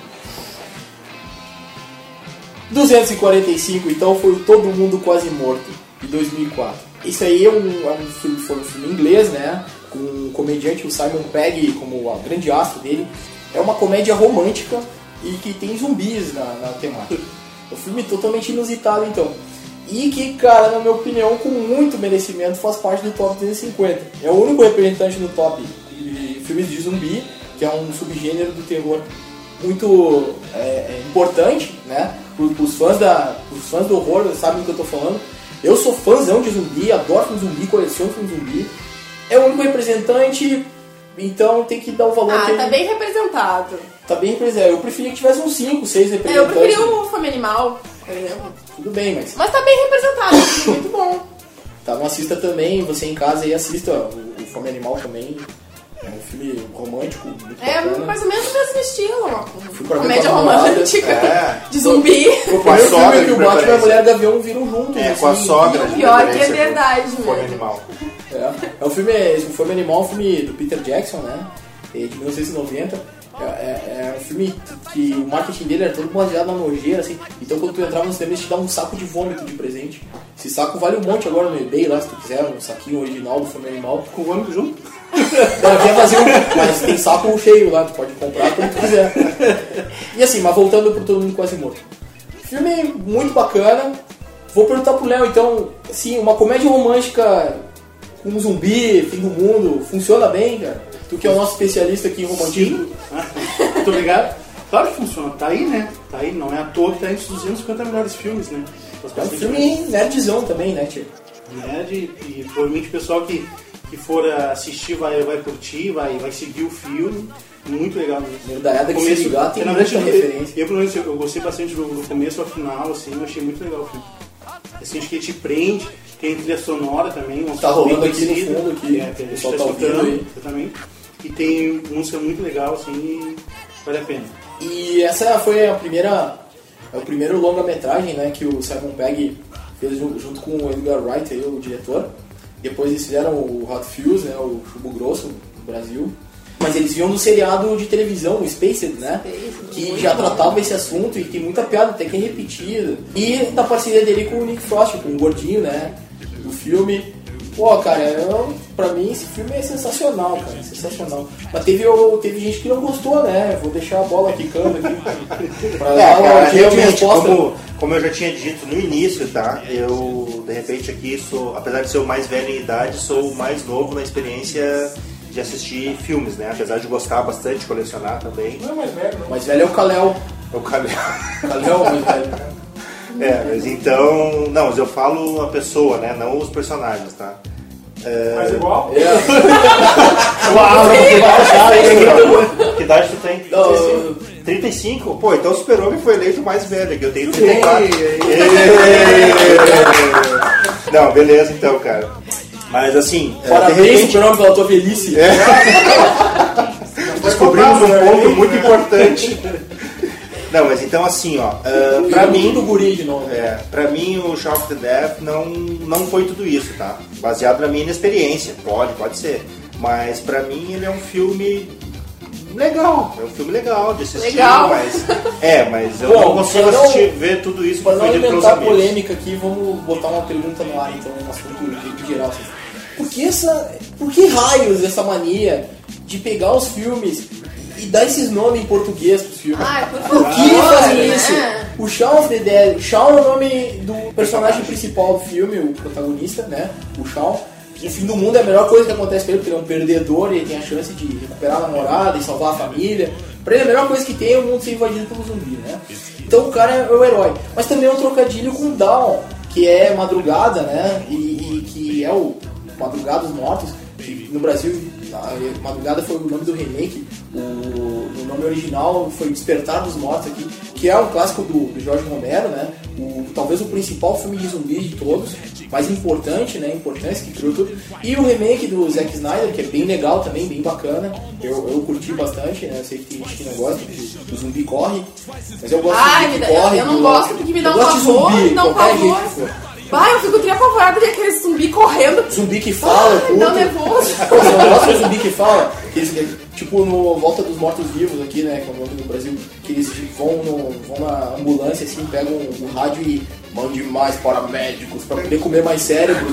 duzentos e quarenta e cinco, então, foi Todo Mundo Quase Morto, de dois mil e quatro. Isso aí é um, é um, filme, foi um filme inglês, né? Com o comediante, o Simon Pegg, como o grande astro dele. É uma comédia romântica e que tem zumbis na, na temática. É um filme totalmente inusitado, então. E que, cara, na minha opinião, com muito merecimento, faz parte do top duzentos e cinquenta. É o único representante no top de filmes de zumbi, que é um subgênero do terror muito é, é, importante, né? Para os fãs, da, os fãs do horror, sabem do que eu tô falando. Eu sou fãzão de zumbi, adoro filme zumbi, coleciono filme zumbi. É o único representante, então tem que dar o valor Ah, que tá ele... bem representado. Tá bem representado. Eu preferia que tivesse uns cinco, seis Eu representantes. preferi o Fome Animal, por exemplo. Tudo bem, mas... Mas tá bem representado, muito bom. Tá, não assista também, você em casa aí assista o, o Fome Animal também. É um filme romântico, muito É bacana. mais ou menos o mesmo estilo. Fui pra ver Comédia com a namorada. romântica, É. de zumbi. O Com a primeiro sogra filme é que de o Batman e a preferência. Mulher Gavião viram juntos. É, assim, com a sogra. E o de pior é que é preferência, verdade com Fome mesmo. Animal. É, é um filme, o Fome Animal é um filme do Peter Jackson, né? De mil novecentos e noventa. É, é, é um filme que o marketing dele era todo baseado na nojeira, assim. Então quando tu entrava no cinema, eles te davam um saco de vômito de presente. Esse saco vale um monte agora no eBay lá, se tu quiser, um saquinho original do Fome Animal. Com o vômito junto? Não, aqui é vazio, mas tem saco cheio lá, tu pode comprar como tu quiser. E assim, mas voltando pro Todo Mundo Quase Morto. Filme muito bacana. Vou perguntar pro Léo, então, assim, uma comédia romântica com um zumbi, fim do mundo, funciona bem, cara? Tu que é o nosso especialista aqui em romantismo. Muito obrigado. Claro que funciona, tá aí, né? Tá aí, não é à toa que tá entre os duzentos e cinquenta melhores filmes, né? É um filme nerdzão também, né, tio? Nerd, e provavelmente o pessoal que, que for assistir vai, vai curtir, vai, vai seguir o filme. Muito legal mesmo. Nerdaiada que se ligar tem na muita verdade, eu, referência. eu, pelo menos, eu, eu gostei bastante do, do começo ao final, assim, eu achei muito legal o filme. Assim, acho que ele te prende, tem trilha sonora também. Uma Tá música rolando bem aqui no conhecida, fundo, aqui. É, que a O gente pessoal tá tá ouvindo escutando, aí. exatamente. E tem música muito legal, assim, e vale a pena. E essa foi a primeira, é o primeiro longa-metragem, né, que o Simon Pegg fez junto, junto com o Edgar Wright, aí, o diretor. Depois eles fizeram o Hot Fuzz, né, o Chumbo Grosso, no Brasil. Mas eles vinham do seriado de televisão, o Spaced, né? Que já tratava esse assunto e tem muita piada, até que é repetida. E da parceria dele com o Nick Frost, com o gordinho, né? Do filme. Pô, cara, eu, pra mim esse filme é sensacional, cara, sensacional. Mas teve, eu, teve gente que não gostou, né? Vou deixar a bola quicando aqui. Pra É, dar uma cara, de realmente, resposta. como, como eu já tinha dito no início, tá? Eu, de repente, aqui sou, apesar de ser o mais velho em idade, sou o mais novo na experiência de assistir filmes, né? Apesar de gostar bastante, de colecionar também. Não é mais velho, não. Mas velho é o Kalel. Eu cabe... Kalel é o mais velho. É, mas então... Não, mas eu falo a pessoa, né? Não os personagens, tá? É... Mas igual? Que idade tu tem? Não, trinta e cinco? Pô, então o Super-Homem foi eleito mais velho, que eu tenho trinta e quatro. Não, beleza então, cara. Mas assim, é, de Parabéns, repente, Super-Homem, pela tua velhice. É. Descobrimos um ponto muito importante. Não, mas então assim, ó, uh, pra mim, do guri de novo. é, pra mim o Shaun of the Dead não, não foi tudo isso, tá? Baseado na minha inexperiência, pode, pode ser. Mas pra mim ele é um filme legal, é um filme legal de assistir, Legal. mas é, mas eu Bom, não consigo pra não- assistir, ver tudo isso Para que não foi dito pelos alimentar amigos. polêmica aqui, vamos botar uma pergunta no ar, então, um assunto de geral. Assim. Por que essa, por que raios essa mania de pegar os filmes e dar esses nomes em português pros filmes? Ai, por Por favor, que fazem né? isso? O Shaun of the Dead, Shaun é o nome do, personagem principal do filme, o protagonista, né? O Shawn. No fim do mundo é a melhor coisa que acontece pra ele, porque ele é um perdedor e ele tem a chance de recuperar a namorada e salvar a família. Pra ele a melhor coisa que tem é o mundo ser invadido pelo zumbi, né? Então o cara é o herói. Mas também é um trocadilho com Dawn, que é Madrugada, né? E, e que é o Madrugada dos Mortos. Que no Brasil, a Madrugada foi o nome do remake. O, o nome original foi Despertar dos Mortos aqui, que é um clássico do, do Jorge Romero, né? O, talvez o principal filme de zumbis de todos, mais importante, né? Importante, que criou tudo. E o remake do Zack Snyder, que é bem legal também, bem bacana. Eu, eu curti bastante, né? Eu sei que tem gente que não gosta, que o zumbi corre. Mas eu gosto Ai, de me zumbi dá, corre. eu não do, gosto porque me dá um gosto de pavor, zumbi, me dá um qualquer pavor. jeito que for. Bah, eu fico apavorada de aquele zumbi correndo. Zumbi que fala, Ai, dá um nervoso. Você não gosta do zumbi que fala? Que eles, tipo no Volta dos Mortos-Vivos aqui, né? Que é o nome no Brasil. Que eles vão, no, vão na ambulância assim, pegam o rádio e mande mais para médicos pra poder comer mais cérebros.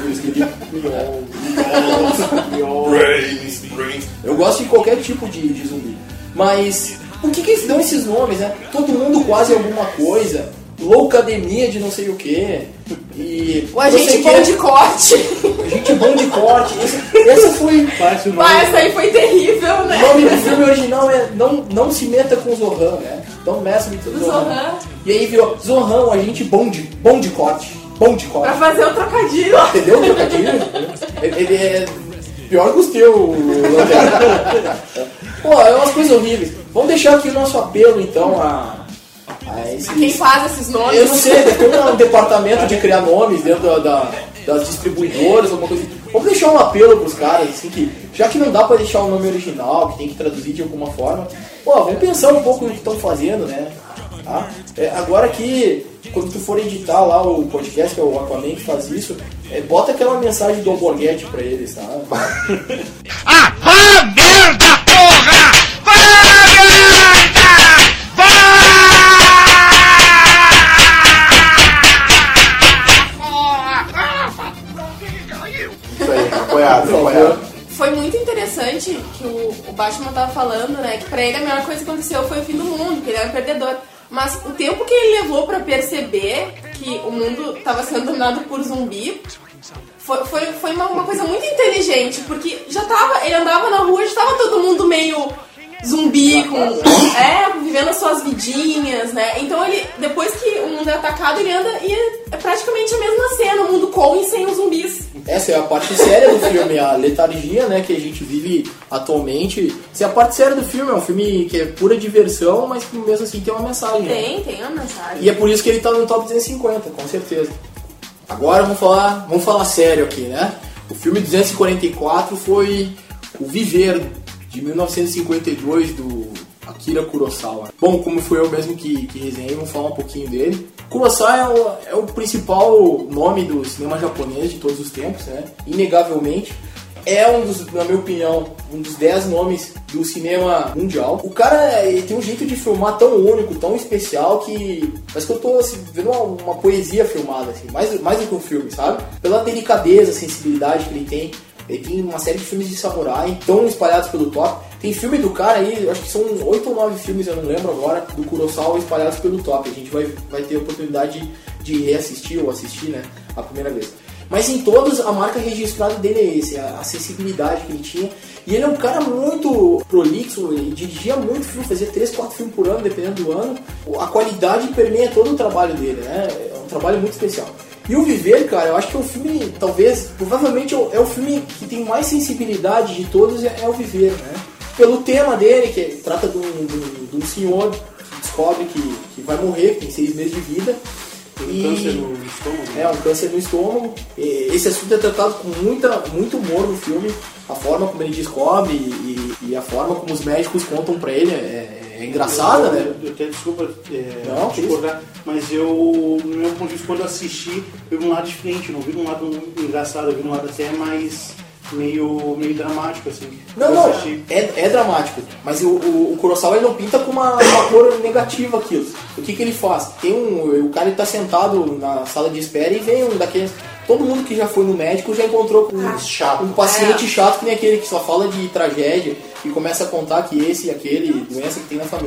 Brains, brains. Eu gosto de qualquer tipo de, de zumbi. Mas por que, que eles dão esses nomes, né? Todo mundo quase alguma coisa. Loucademia de não sei o que. E. O agente bom de corte. Gente bom de corte. Essa, essa foi. Bah, essa aí foi terrível, né? O nome do filme original é Não, não se meta com Zohan, né? Don't mess with Zohan. Zohan. E aí virou Zohan, o agente bom de, bom de corte. Bom de corte. Pra fazer o trocadilho. Entendeu o trocadilho? Ele é pior que os teus, Lanterna. Pô, é umas coisas horríveis. Vamos deixar aqui o nosso apelo, então, a. Ah, esses... Quem faz esses nomes? Eu não sei, tem um departamento de criar nomes dentro da, da, das distribuidoras, alguma coisa assim. Vamos deixar um apelo pros caras, assim, que já que não dá pra deixar o nome original, que tem que traduzir de alguma forma, pô, vamos pensar um pouco no que estão fazendo, né? Tá? É, agora que, quando tu for editar lá o podcast, que é o Aquaman que faz isso, é, bota aquela mensagem do Alborguete pra eles, tá? Ah, vá merda, porra! Vá merda! Vá! Isso aí, apoiado, apoiado. Foi muito interessante que o, o Batman tava falando, né? Que pra ele a melhor coisa que aconteceu foi o fim do mundo, que ele era um perdedor. Mas o tempo que ele levou pra perceber que o mundo tava sendo dominado por zumbi foi, foi, foi uma, uma coisa muito inteligente, porque já tava, ele andava na rua, já tava todo mundo meio zumbi, com, é, vivendo as suas vidinhas, né? Então ele, depois que o mundo é atacado, ele anda e é praticamente a mesma cena, o mundo com e sem os zumbis. Essa é a parte séria do filme, a letargia, né, que a gente vive atualmente. Essa é a parte séria do filme, é um filme que é pura diversão, mas que mesmo assim tem uma mensagem. Tem, né? tem uma mensagem. E é por isso que ele tá no top duzentos e cinquenta, com certeza. Agora vamos falar, vamos falar sério aqui, né? O filme duzentos e quarenta e quatro foi O Viver, de mil novecentos e cinquenta e dois, do Akira Kurosawa. Bom, como foi eu mesmo que, que resenhei, vamos falar um pouquinho dele. Kurosawa é o, é o principal nome do cinema japonês de todos os tempos, né? Inegavelmente. É um dos, na minha opinião, um dos dez nomes do cinema mundial. O cara ele tem um jeito de filmar tão único, tão especial, que parece que eu tô assim, vendo uma, uma poesia filmada, assim, mais, mais do que um filme, sabe? Pela delicadeza, sensibilidade que ele tem. Ele tem uma série de filmes de samurai, tão espalhados pelo top. Tem filme do cara aí, acho que são oito ou nove filmes, eu não lembro agora, do Kurosawa espalhados pelo top. A gente vai, vai ter a oportunidade de reassistir ou assistir, né, a primeira vez. Mas em todos, a marca registrada dele é esse, a acessibilidade que ele tinha. E ele é um cara muito prolixo, ele dirigia muito filme, fazia três, quatro filmes por ano, dependendo do ano. A qualidade permeia todo o trabalho dele, né? É um trabalho muito especial. E O Viver, cara, eu acho que é o filme, talvez, provavelmente é o filme que tem mais sensibilidade de todos, é, é O Viver, né? Pelo tema dele, que trata de um, de um, de um senhor que descobre que, que vai morrer, que tem seis meses de vida. Um e câncer no estômago. É, um câncer no estômago. E esse assunto é tratado com muita, muito humor no filme. A forma como ele descobre e, e a forma como os médicos contam pra ele é, é engraçada, eu, né? Eu, eu até desculpa é, Não, te cortar, mas eu, no meu ponto de vista, quando eu assisti, eu vi um lado diferente. Eu não vi um lado engraçado, eu vi um lado até mais meio, meio dramático, assim. Não, eu não, assisti. é, é dramático, mas o, o, o Kurosawa ele não pinta com uma, uma cor negativa aquilo. O que que ele faz? Tem um, o cara ele tá sentado na sala de espera e vem um daqueles... Todo mundo que já foi no médico já encontrou com um, chato, um paciente é. chato que nem aquele que só fala de tragédia e começa a contar que esse e aquele doença que tem na família.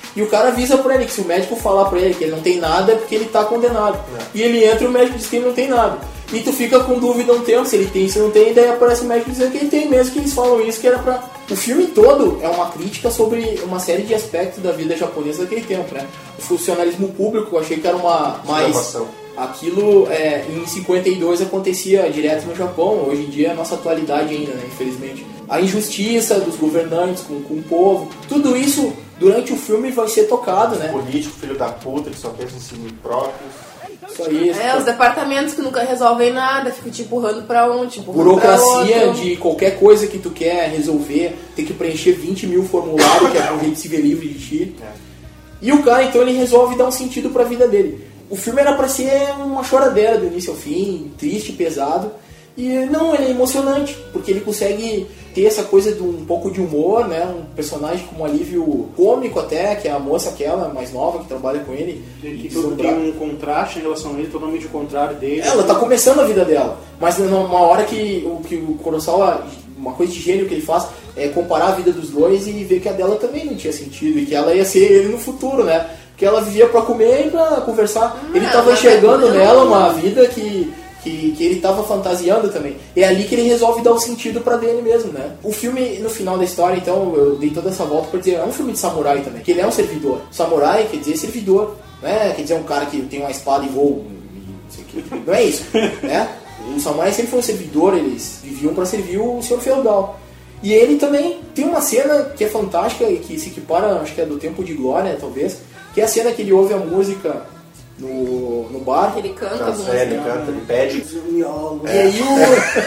E o cara avisa pra ele que se o médico falar pra ele que ele não tem nada é porque ele tá condenado. É. E ele entra e o médico diz que ele não tem nada. E tu fica com dúvida um tempo se ele tem, se não tem, e daí aparece o médico dizendo que ele tem mesmo, que eles falam isso, que era pra... O filme todo é uma crítica sobre uma série de aspectos da vida japonesa daquele tempo, né? O funcionalismo público, eu achei que era uma mais... Aquilo é, em cinquenta e dois acontecia direto no Japão, hoje em dia é a nossa atualidade ainda, né, infelizmente. A injustiça dos governantes com, com o povo, tudo isso durante o filme vai ser tocado, né? Político, filho da puta, que só pensa em si próprios. Só isso. É, os departamentos que nunca resolvem nada, ficam te empurrando pra um, te empurrando burocracia pra outro. De qualquer coisa que tu quer resolver, tem que preencher vinte mil formulários que é pra gente se ver livre de ti. É. E o cara, então, ele resolve dar um sentido pra vida dele. O filme era pra ser uma choradeira do início ao fim, triste, pesado. E não, ele é emocionante, porque ele consegue ter essa coisa de um pouco de humor, né? Um personagem com um alívio cômico até, que é a moça aquela, mais nova, que trabalha com ele. E que tudo tem um contraste em relação a ele, totalmente o contrário dele. Ela tá começando a vida dela, mas numa hora que o, que o Kurosawa, uma coisa de gênio que ele faz, é comparar a vida dos dois e ver que a dela também não tinha sentido, e que ela ia ser ele no futuro, né? Que ela vivia pra comer e pra conversar. Ele tava enxergando nela uma vida que, que, que ele tava fantasiando também. É ali que ele resolve dar o sentido pra dele mesmo, né? O filme, no final da história, então, eu dei toda essa volta pra dizer, é um filme de samurai também, que ele é um servidor. Samurai quer dizer servidor, né? Quer dizer um cara que tem uma espada e voa, não sei o que. Não é isso, né? O samurai sempre foi um servidor, eles viviam pra servir o senhor feudal. E ele também tem uma cena que é fantástica e que se equipara, acho que é do Tempo de Glória, talvez, que é a cena que ele ouve a música no, no bar. Que ele canta a música. Ele canta, ele pede. E aí o...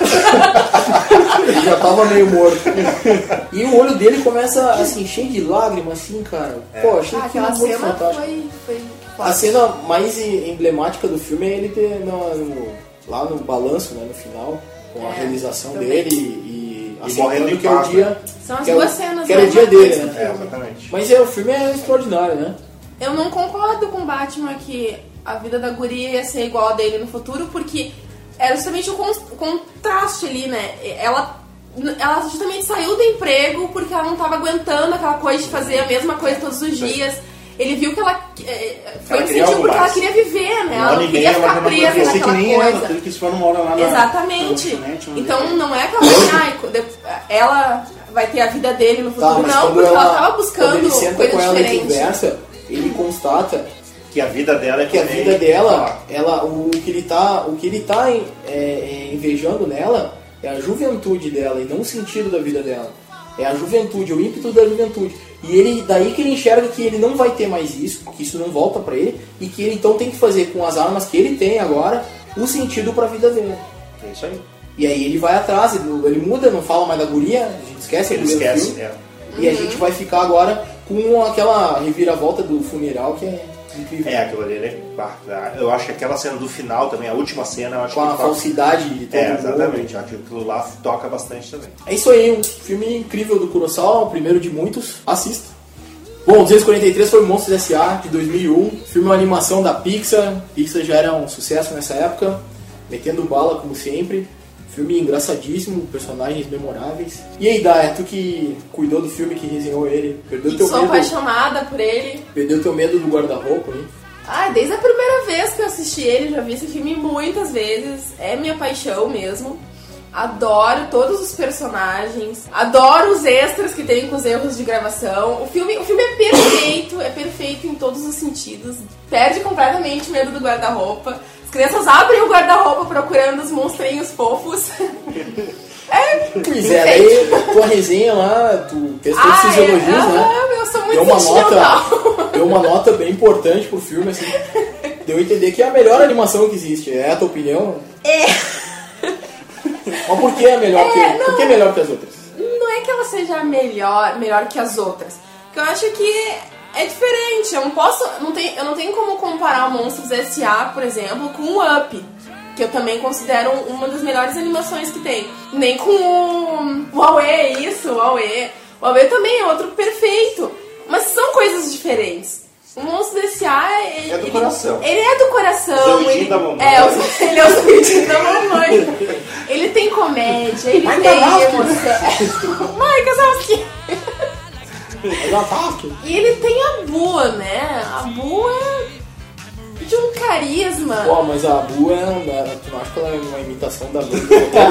ele já tava meio morto. E o olho dele começa, assim, cheio de lágrimas, assim, cara. É. Pô, achei ah, aquilo aquela muito cena fantástico. Foi, foi a cena mais emblemática do filme é ele ter no, no, lá no balanço, né, no final, com a é, realização também. dele e... E morrendo que é o dia, São as que duas é o, cenas. Que era o dia dele, né? É, exatamente. Mas é, o filme é extraordinário, né? Eu não concordo com o Batman que a vida da guria ia ser igual a dele no futuro, porque era justamente o contraste ali, né? Ela, ela justamente saiu do emprego porque ela não estava aguentando aquela coisa de fazer a mesma coisa todos os dias. Ele viu que ela foi ela incentivo porque ela queria viver, né? Ela não queria ficar presa naquela que nem coisa. Ela, que se mora lá na, Exatamente. Na internet, então não é aquela coisa, ela vai ter a vida dele no futuro, tá, não, porque ela, ela tava buscando ele senta coisa com ela diferente. E conversa, ele constata que a vida dela é que a vida dela, ela, o que ele tá, o que ele tá é, é, invejando nela é a juventude dela e não o sentido da vida dela. É a juventude, o ímpeto da juventude. E ele, daí que ele enxerga que ele não vai ter mais isso, que isso não volta pra ele, e que ele então tem que fazer com as armas que ele tem agora o sentido pra vida dele. É isso aí. E aí ele vai atrás, ele, ele muda, não fala mais da guria, a gente esquece a ele guria esquece, do filme, é. E a gente vai ficar agora com aquela reviravolta do funeral que é incrível. É, aquilo ali, né? Eu acho que aquela cena do final também, a última cena, eu acho com que a falsidade de todo É, mundo. exatamente. Aquilo lá toca bastante também. É isso aí, um filme incrível do Kurosawa, o primeiro de muitos. Assista. Bom, duzentos e quarenta e três foi Monstros S A de dois mil e um. Filme uma animação da Pixar. Pixar já era um sucesso nessa época, metendo bala como sempre. Filme engraçadíssimo, personagens memoráveis. E aí, Daya, tu que cuidou do filme, que resenhou ele, perdeu teu Sou medo? apaixonada por ele. Perdeu teu medo do guarda-roupa, hein? Ah, desde a primeira vez que eu assisti ele, já vi esse filme muitas vezes. É minha paixão mesmo. Adoro todos os personagens. Adoro os extras que tem com os erros de gravação. O filme, o filme é perfeito, é perfeito em todos os sentidos. Perde completamente o medo do guarda-roupa. As crianças abrem o guarda-roupa procurando os monstrinhos fofos. É, pois é, aí tua resenha lá, tu fez todos esses elogios, né? Ah, eu sou muito deu uma sentimental. nota, deu uma nota bem importante pro filme, assim. Deu a entender que é a melhor animação que existe. É a tua opinião? É. Mas por que é melhor, é, que, não, por que é melhor que as outras? Não é que ela seja melhor, melhor que as outras. Porque eu acho que é diferente. Eu não posso. Não tem, eu não tenho como comparar o Monstros S A, por exemplo, com o Up, que eu também considero uma das melhores animações que tem. Nem com o, o Aue, isso, o Aue. O Aue também é outro perfeito. Mas são coisas diferentes. O Monstros S A ele, é do coração. Ele, ele é do coração. O ele, da mamãe. É, o, ele é o sorrisinho da mamãe. Ele tem comédia, ele Mike tem Wazowski. emoção. Mike Wazowski. É do ataque. E ele tem a Boo, né? A Boo é de um carisma. Pô, mas a Boo é. Né, tu não acha que ela é uma imitação da Boo?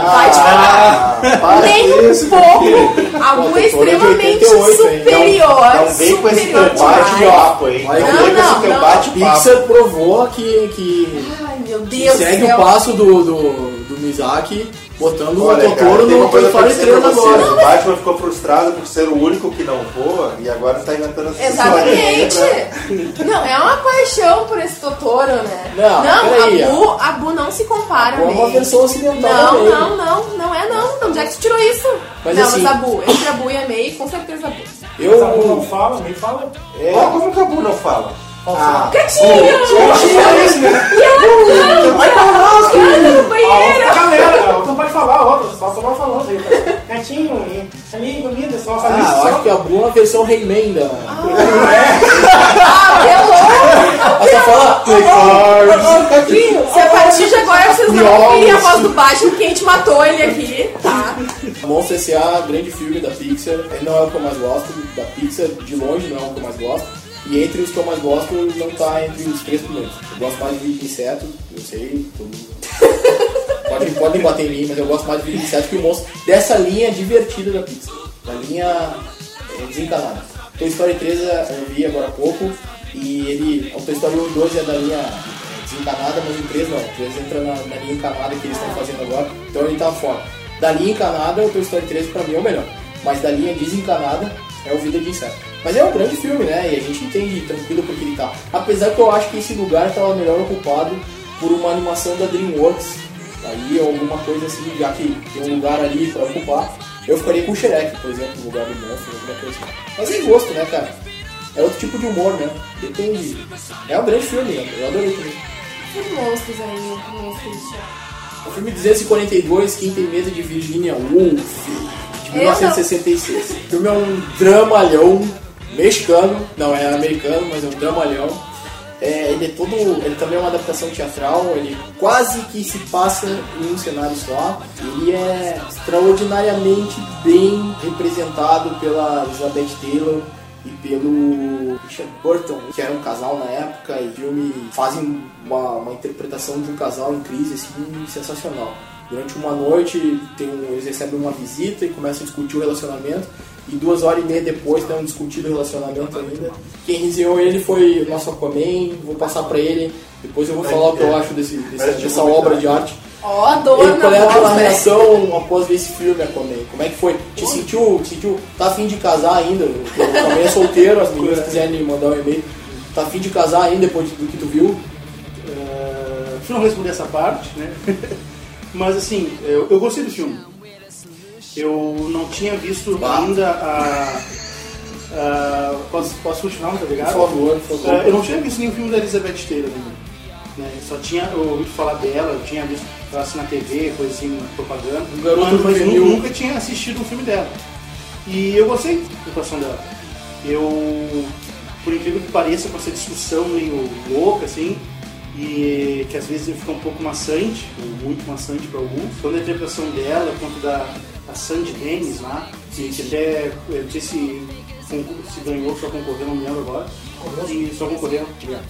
Ah, nem um pouco. A Boo é extremamente superior. Não vem com esse superior teu demais. bate-papo aí. Não, Não vem com esse não, teu não. bate-papo. Pixar provou que. que Ai, meu Deus do segue céu. o passo do, do, do Miyazaki, botando Olha, o cara, Totoro tem uma no coisa Toy pra Story dizer três pra vocês. agora. O Batman ficou frustrado por ser o único que não voa e agora tá inventando essa Exatamente. história. Não, é uma paixão por esse Totoro, né? Não, não peraí, a, Boo, a Boo não se compara. É uma May. versão ocidental Não, também. não, não, não é não. De onde é que tu tirou isso? Mas não, assim- mas a Boo, entre a Boo e a May, com certeza a Boo. Eu. Mas a Boo não fala, nem fala. É, como que a Bu não fala? Ah, Gatinho! Vai no banheiro! A galera, a outra não pode falar, a outra só só vai falando aí. cara. Gatinho, e amigo, linda, só faz Ah, isso. eu só. acho que a Boo é uma versão He-Man da. Ah, pelo Ela só fala. Gatinho! Se a partir de agora vocês não ouvirem a voz do Batman, porque a gente matou ele aqui, tá? Monstro S A, grande filme da Pixar. Ele não é o que eu mais gosto. Da Pixar, de longe, não é o que eu mais gosto. E entre os que eu mais gosto, não tá entre os três primeiros. Eu gosto mais de Vida de Inseto, eu sei, todo mundo. Podem, podem bater em mim, mas eu gosto mais de Vida de Inseto que o Monstro. Dessa linha divertida da Pixar. Da linha é, desencanada. Toy Story três eu vi agora há pouco. E ele, o Toy Story um e dois é da linha é, desencanada, mas o três não. O três entra na, na linha encanada que eles estão fazendo agora. Então ele tá fora. Da linha encanada, o Toy Story três pra mim é o melhor. Mas da linha desencanada é o Vida de Inseto. Mas é um grande filme, né? E a gente entende tranquilo porque ele tá. Apesar que eu acho que esse lugar estava melhor ocupado por uma animação da DreamWorks. Aí alguma coisa assim, já que tem um lugar ali pra ocupar. Eu ficaria com o Shrek, por exemplo, no lugar do monstro, alguma coisa assim. Mas é gosto, né, cara? É outro tipo de humor, né? Depende. É um grande filme, né? Eu adorei também. Os monstros aí, os monstros. O filme duzentos e quarenta e dois, Quem Tem Medo de Virginia Woolf, de mil novecentos e sessenta e seis. O filme é um dramalhão mexicano, não é americano, mas é um dramalhão. É, ele é todo, ele também é uma adaptação teatral, ele quase que se passa em um cenário só. Ele é extraordinariamente bem representado pela Elizabeth Taylor e pelo Richard Burton, que era um casal na época, e o filme fazem uma, uma interpretação de um casal em crise assim, sensacional. Durante uma noite tem um, eles recebem uma visita e começam a discutir o relacionamento, e duas horas e meia depois tem um discutido relacionamento ainda. Quem resenhou ele foi o nosso Aquaman, vou passar pra ele, depois eu vou falar o que eu acho desse, desse, dessa obra de arte. Ó, a dor Ele, qual é na a tua voz, né? reação após ver esse filme, Aquaman? Como é que foi? Te sentiu, te sentiu, tá afim de casar ainda? O Aquaman é solteiro, as meninas quiserem mandar um e-mail. Tá afim de casar ainda depois do que tu viu? Uh, deixa eu não responder essa parte, né? Mas assim, eu, eu gostei do filme. Eu não tinha visto Bah. ainda a. a posso, posso continuar, tá ligado? Por favor, por favor. Uh, eu não tinha visto nenhum filme da Elizabeth Taylor ainda. Né? Só tinha ouvido falar dela, eu tinha visto ela assim na T V, coisa assim, propaganda. Um garoto mas, mas eu juvenil. nunca tinha assistido um filme dela. E eu gostei da atuação dela. Eu, por incrível que pareça, com essa discussão meio louca, assim, e que às vezes fica um pouco maçante, ou muito maçante para alguns, tanto a interpretação dela quanto da, da Sandy Dennis lá, que, que até, eu não sei se, se ganhou, só concorreu, não me lembro agora, e só concorreu,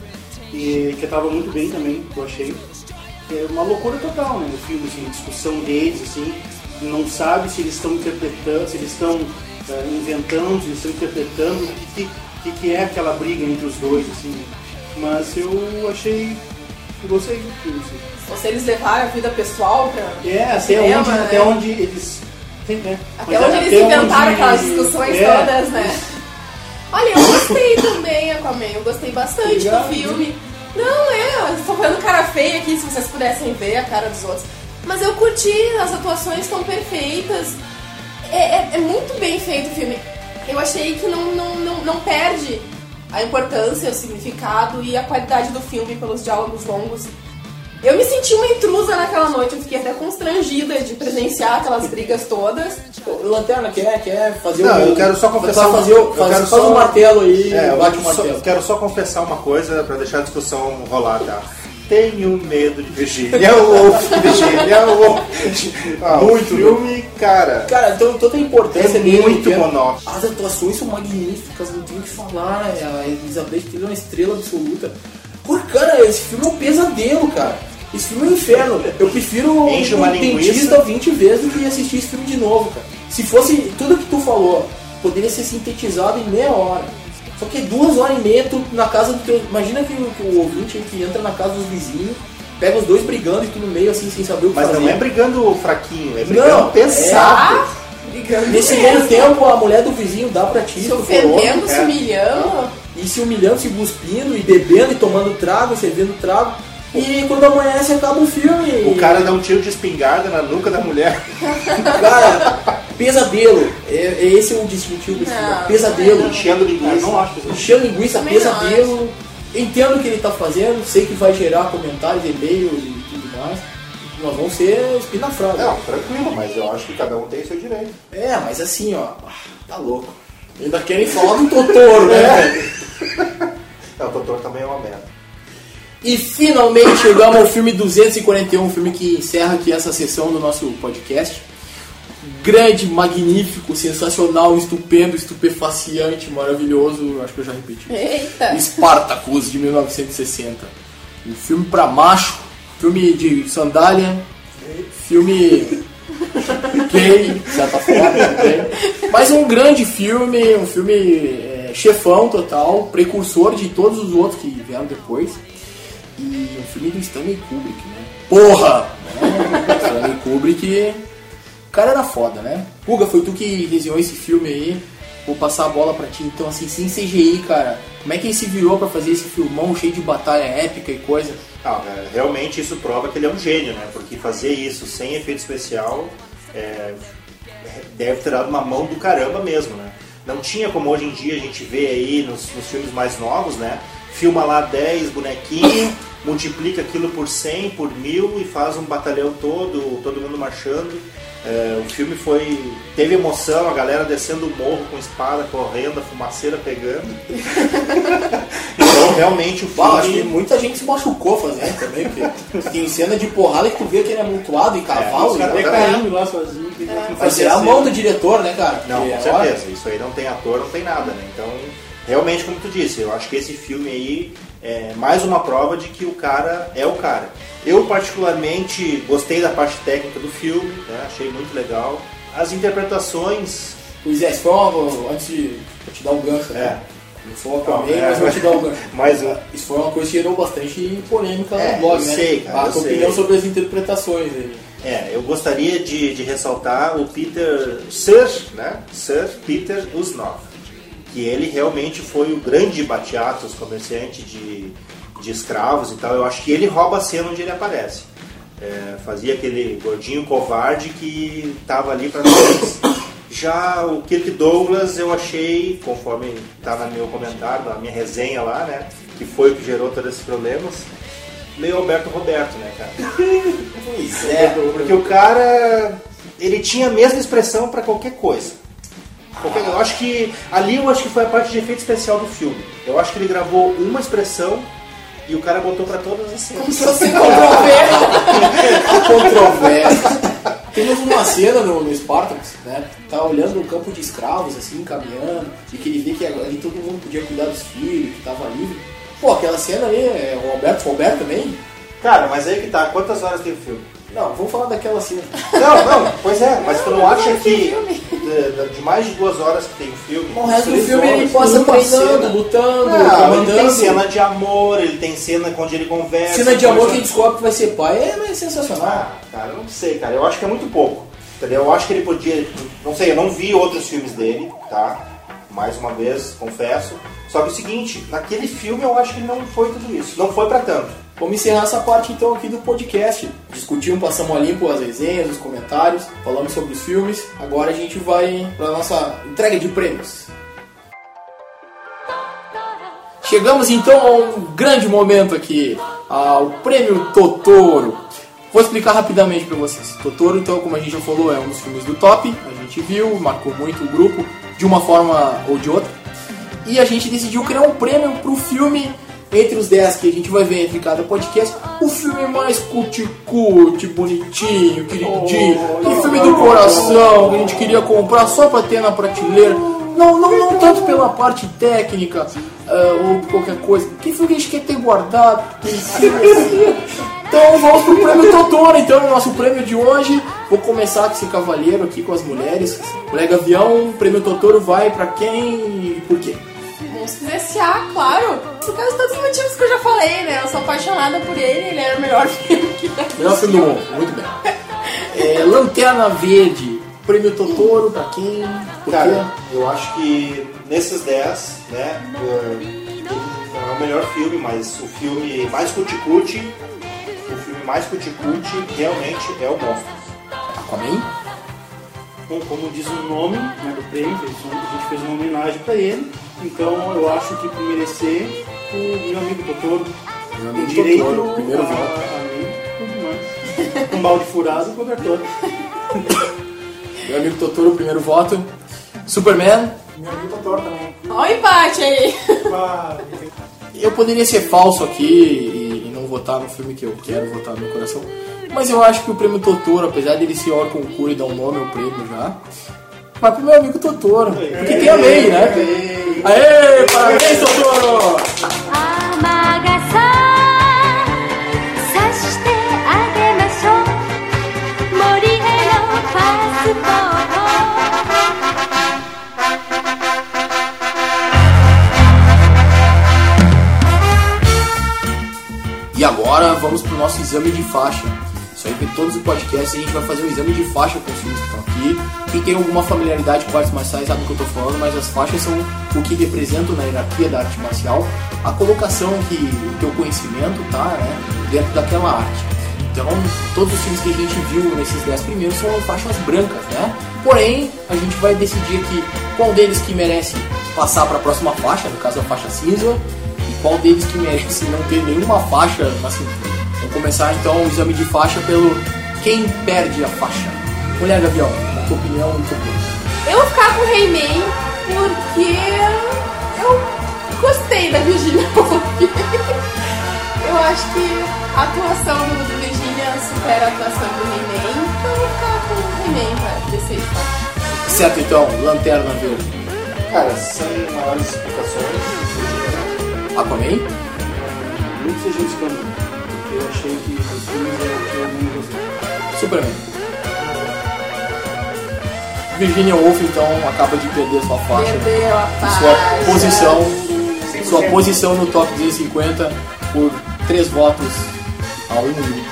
e que estava muito bem também, eu achei. É uma loucura total, né, o filme, assim, a discussão deles, assim, não sabe se eles estão interpretando, se eles estão uh, inventando, se eles estão interpretando, o que, que, que é aquela briga entre os dois, assim. Mas eu achei, eu gostei do filme, assim. Ou se eles levaram a vida pessoal pra... É, até, cinema, onde, né? até onde eles... Né? Até Mas onde até eles inventaram onde- aquelas discussões é, todas, né? Olha, eu gostei também, Aquaman. Eu gostei bastante Obrigado. do filme. Não, é, eu tô fazendo cara feia aqui, se vocês pudessem ver a cara dos outros. Mas eu curti, as atuações estão perfeitas. É, é, é muito bem feito o filme. Eu achei que não, não, não, não perde a importância, o significado e a qualidade do filme pelos diálogos longos. Eu me senti uma intrusa naquela noite, eu fiquei até constrangida de presenciar aquelas brigas todas. O Lanterna quer, quer fazer Não, um... eu quero só confessar Só fazer, um- o- eu faz, quero faz só- um martelo aí, É, eu bate o só- martelo. quero só confessar uma coisa pra deixar a discussão rolar, tá? Tenho medo de Virginia Woolf, Virginia Woolf. Ah, muito filme, cara. Cara, então toda a importância É dele, muito que monótono. As atuações são magníficas, não tem o que falar. A Elizabeth Taylor é uma estrela absoluta. Pô, cara, esse filme é um pesadelo, cara. Esse filme é um inferno. Eu prefiro Enche um uma dentista linguiça. vinte vezes do que assistir esse filme de novo, cara. Se fosse tudo que tu falou, poderia ser sintetizado em meia hora. Só que duas horas e meia tu na casa do teu... Imagina que o, que o ouvinte que entra na casa dos vizinhos, pega os dois brigando e tu no meio assim, sem saber o que Mas fazer. não é brigando fraquinho, é brigando Não, pesado. Ah, brigando Nesse mesmo. meio tempo, a mulher do vizinho dá pra ti, Se tu ofendendo, se É. humilhando. e se humilhando, se cuspindo, e bebendo, e tomando trago, servindo trago. E quando amanhece, acaba o filme. O cara dá um tiro de espingarda na nuca da mulher. Cara, pesadelo. É, é esse o distintivo desse filme. Não, Pesadelo. Enchendo Eu linguiça. não acho que Enchendo linguiça, Também pesadelo. Entendo o que ele tá fazendo, sei que vai gerar comentários, e-mails e tudo mais. Nós vamos ser espinafrados. Não, tranquilo, mas eu acho que cada um tem seu direito. É, mas assim, ó, tá louco. Ainda querem falar do Totoro, né? Não, o Totoro também é uma merda. E finalmente chegamos ao filme duzentos e quarenta e um, um filme que encerra aqui essa sessão do nosso podcast. Grande, magnífico, sensacional, estupendo, estupefaciante, maravilhoso, acho que eu já repeti. Eita. Spartacus, de mil novecentos e sessenta. Um filme pra macho, filme de sandália, filme gay, de certa forma, também. Mas um grande filme, um filme é, chefão total, precursor de todos os outros que vieram depois. E um filme do Stanley Kubrick, né? Porra! Né? Stanley Kubrick, o cara era foda, né? Puga, foi tu que resenhou esse filme aí. Vou passar a bola pra ti. Então, assim, sem C G I, cara, como é que ele se virou pra fazer esse filmão cheio de batalha épica e coisa? Não, cara, realmente isso prova que ele é um gênio, né? Porque fazer isso sem efeito especial é, deve ter dado uma mão do caramba mesmo, né? Não tinha como hoje em dia a gente vê aí nos, nos filmes mais novos, né? Filma lá dez bonequinhos, multiplica aquilo por cem, por mil e faz um batalhão todo, todo mundo marchando. É, o filme foi teve emoção, a galera descendo o morro com espada, correndo, a fumaceira pegando. Então realmente o filme... Bah, acho que muita gente se machucou fazendo também, porque tem cena de porrada que tu vê que ele é amontoado em cavalo. Os caras né? caindo lá sozinho. que não Vai fazia ser a cena. mão do diretor, né, cara? Não, Porque com agora- certeza. Isso aí não tem ator, não tem nada, né? Então, realmente, como tu disse, eu acho que esse filme aí é mais uma prova de que o cara é o cara. Eu, particularmente, gostei da parte técnica do filme, né? Achei muito legal. As interpretações... Pois é, isso foi uma... Antes de eu te dar um gancho, É. né? Não foi uma Aquaman, É. mas eu vou te dar um gancho. Mas, uh, Isso foi uma coisa que gerou bastante polêmica É, no blog, eu né? sei, cara, A eu tua sei. opinião sobre as interpretações aí. é, eu gostaria de, de ressaltar o Peter... Sir, né? Sir Peter Ustinov. Que ele realmente foi o grande Batiatos, comerciante de, de escravos e tal. Eu acho que ele rouba a cena onde ele aparece. É, fazia aquele gordinho covarde que estava ali para nós. Já o Kirk Douglas eu achei, conforme está no meu comentário, na minha resenha lá, né? Que foi o que gerou todos esses problemas. Meio Alberto Roberto, né, cara? Pois é. Porque o cara, ele tinha a mesma expressão para qualquer coisa. Qualquer- eu acho que ali eu acho que foi a parte de efeito especial do filme. Eu acho que ele gravou uma expressão e o cara botou para todas as cenas. Se você controver. Controvérsia. Temos uma cena no, no Spartacus, né? Tá olhando um campo de escravos, assim, caminhando, e que ele vê que ali todo mundo podia cuidar dos filhos, que tava livre. Pô, aquela cena ali, é o Alberto Roberto também? Cara, mas aí que tá, quantas horas tem o filme? Não, vamos falar daquela cena. Não, não, pois é, mas tu não acha não, que filme. de, de mais de duas horas que tem o filme? O resto do três filme ele horas, passa uma treinando, cena- lutando, Não, ele comandando. tem cena de amor, ele tem cena onde ele conversa. Cena de amor que coisa- ele descobre que vai ser pai é, é sensacional. Ah, cara, eu não sei, cara. Eu acho que é muito pouco. Entendeu? Eu acho que ele podia. Não sei, eu não vi outros filmes dele, tá? Mais uma vez, confesso. Só que é o seguinte, naquele filme eu acho que não foi tudo isso. Não foi pra tanto. Vamos encerrar essa parte então aqui do podcast. Discutimos, passamos a limpo as resenhas, os comentários, falamos sobre os filmes. Agora a gente vai para nossa entrega de prêmios. Chegamos então a um grande momento aqui, ao prêmio Totoro. Vou explicar rapidamente para vocês. Totoro, então, como a gente já falou, é um dos filmes do top. A gente viu, marcou muito o grupo, de uma forma ou de outra. E a gente decidiu criar um prêmio para o filme entre os dez que a gente vai ver entre cada podcast, o filme mais cuticute, bonitinho, queridinho, aquele filme do coração que a gente queria comprar só pra ter na prateleira. Não, não, não tanto pela parte técnica uh, ou qualquer coisa. Que filme que a gente quer ter guardado? Então vamos pro prêmio Totoro, então, o nosso prêmio de hoje. Vou começar com esse cavalheiro aqui, com as mulheres. Mulher Gavião, o prêmio Totoro vai pra quem e por quê? Vamos financiar, claro. Por causa de todos os motivos que eu já falei, né? Eu sou apaixonada por ele, ele era o melhor filme que eu Melhor filme do mundo, muito bem. É, Lanterna Verde, prêmio Totoro pra quem? Por Cara, quê? eu acho que nesses dez, né, ele não é o melhor filme, mas o filme mais cuticute, o filme mais cuticute realmente é o Monstros. Aquaman? Bom, como diz o nome, né, do prêmio, a gente fez uma homenagem pra ele. Então eu acho que por merecer, o meu amigo Totoro Meu tem amigo direito Totoro, primeiro a, voto. a mim, tudo mais. Um balde furado, cobertor. Meu amigo Totoro, primeiro voto. Superman? Meu amigo Totoro também. Olha o empate aí. Ah, Eu poderia ser falso aqui e, e não votar no filme que eu quero votar no meu coração, mas eu acho que o prêmio Totoro, apesar dele ser hora concurso e dar um nome ao prêmio já, vai pro meu amigo Totoro, porque tem a May, né? Aê, parabéns, Totoro! 雨傘さしてあげましょう森へのパスポート E agora vamos pro nosso exame de faixa. Isso aí, em todos os podcasts a gente vai fazer um exame de faixa com os filmes que estão aqui. Quem tem alguma familiaridade com artes marciais sabe o que eu tô falando, mas as faixas são o que representam na hierarquia da arte marcial a colocação que o teu conhecimento tá, né, dentro daquela arte. Então, todos os filmes que a gente viu nesses dez primeiros são faixas brancas, né? Porém, a gente vai decidir aqui qual deles que merece passar para a próxima faixa, no caso a faixa cinza, e qual deles que merece não ter nenhuma faixa na cintura. Vamos começar então o exame de faixa pelo quem perde a faixa. Mulher Gavião, na tua opinião, muito bem. Eu vou ficar com o He-Man porque eu gostei da Virginia Woolf. Eu acho que a atuação do, do Virginia supera a atuação do He-Man, então eu vou ficar com o He-Man pra descer de faixa. Certo então, Lanterna Verde. Cara, sem maiores explicações, Aquaman? Muito seja James Cameron, porque eu achei que os filmes é o que eu não gostei. Superman. Virginia Woolf então acaba de perder sua faixa. Perdeu a faixa. Sua posição, sua posição no top duzentos e cinquenta por três votos a um.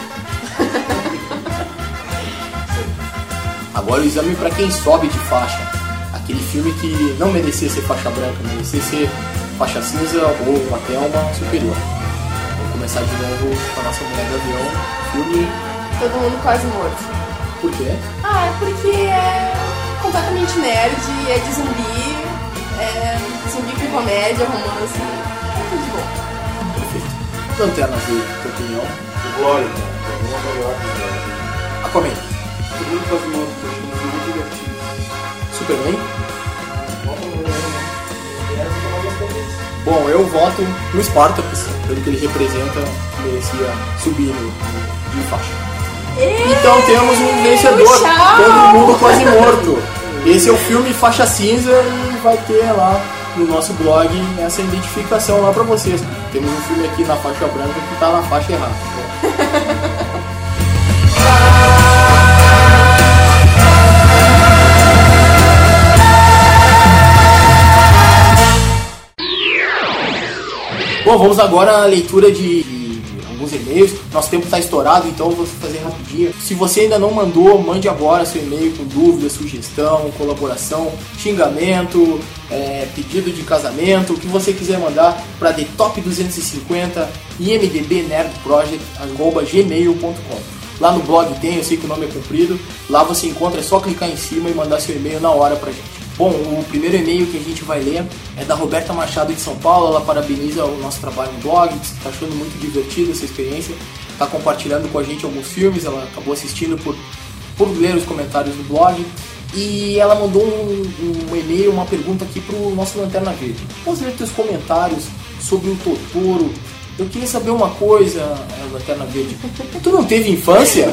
Agora o exame para quem sobe de faixa. Aquele filme que não merecia ser faixa branca, merecia ser faixa cinza ou até uma superior. Vamos começar de novo com a nossa Mulher Gavião. Filme. Todo mundo quase morto. Por quê? Ah, é porque é completamente nerd, é de zumbi, é zumbi com comédia, romance, é tudo de bom. Perfeito. Lanterna Verde, tua opinião. o Glória, né? Pra mim é o melhor dos Glória. Aquaman. Todo mundo quase morto, eu achei um mais divertido. Superman. Bom, eu voto no Spartacus, pelo que ele representa, merecia subir no, no, de faixa. Então temos um vencedor, tchau! todo mundo quase morto. Esse é o filme Faixa Cinza e vai ter lá no nosso blog essa identificação lá pra vocês. Temos um filme aqui na faixa branca que tá na faixa errada. Bom, vamos agora à leitura de, de alguns e-mails. Nosso tempo está estourado, então eu vou fazer rapidinho. Se você ainda não mandou, mande agora seu e-mail com dúvida, sugestão, colaboração, xingamento, é, pedido de casamento, o que você quiser mandar para the top duzentos e cinquenta i m d b nerd project arroba gmail ponto com. Lá no blog tem, eu sei que o nome é comprido. Lá você encontra, é só clicar em cima e mandar seu e-mail na hora pra gente. Bom, o primeiro e-mail que a gente vai ler é da Roberta Machado de São Paulo. Ela parabeniza o nosso trabalho no blog, está achando muito divertida essa experiência, está compartilhando com a gente alguns filmes, ela acabou assistindo por, por ler os comentários do blog. E ela mandou um, um e-mail, uma pergunta aqui para o nosso Lanterna Verde. Posso ler teus comentários sobre o Totoro. Eu queria saber uma coisa, Lanterna Verde. Tu não teve infância?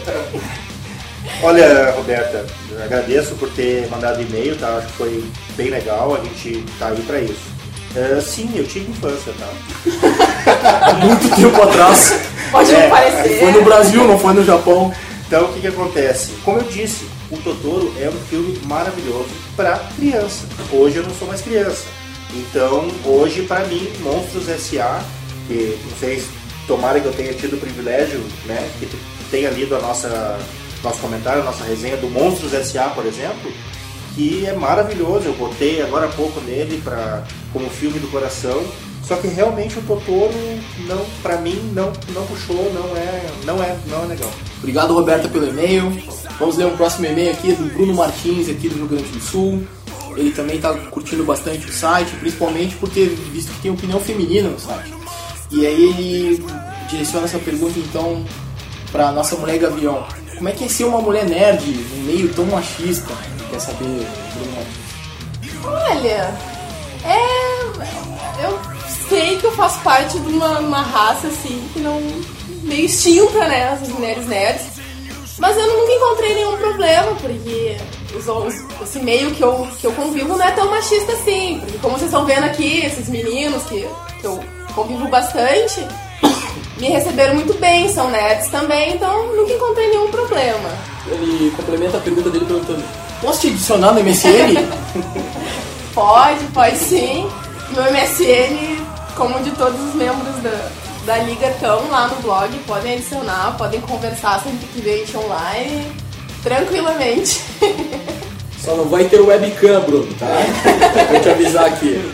Olha, Roberta, eu agradeço por ter mandado e-mail, tá? Acho que foi bem legal, a gente tá aí pra isso. Uh, sim, eu tive infância, tá? Há muito tempo atrás. Pode É, não parecer. Foi no Brasil, não foi no Japão. Então, o que que acontece? Como eu disse, o Totoro é um filme maravilhoso pra criança. Hoje eu não sou mais criança. Então, hoje, pra mim, Monstros S A, que não sei, tomara que eu tenha tido o privilégio, né, que tu tenha lido a nossa, nosso comentário, a nossa resenha do Monstros S A, por exemplo, que é maravilhoso. Eu botei agora há pouco nele pra, como filme do coração. Só que realmente o Totoro, não, pra mim, não, não puxou, não é, não, é, não é legal. Obrigado, Roberta, pelo e-mail. Vamos ler um próximo e-mail aqui do Bruno Martins, aqui do Rio Grande do Sul. Ele também está curtindo bastante o site, principalmente por ter visto que tem opinião feminina no site. E aí ele direciona essa pergunta, então, para nossa mulher Gavião. Como é que é ser uma mulher nerd num meio tão machista? Quer saber, Bruno Martins? Olha, é... eu sei que eu faço parte de uma, uma raça, assim, que não... meio extinta, né, as mulheres nerds. Mas eu nunca encontrei nenhum problema, porque os, os, esse meio que eu, que eu convivo não é tão machista assim. Porque como vocês estão vendo aqui, esses meninos que, que eu convivo bastante, me receberam muito bem, são nerds também, então nunca encontrei nenhum problema. Ele complementa a pergunta dele perguntando: posso te adicionar no M S N? Pode, pode sim. Meu M S N, como de todos os membros da, da Liga, estão lá no blog, podem adicionar, podem conversar sempre que vem online, tranquilamente. Só não vai ter webcam, Bruno, tá? Vou te avisar aqui.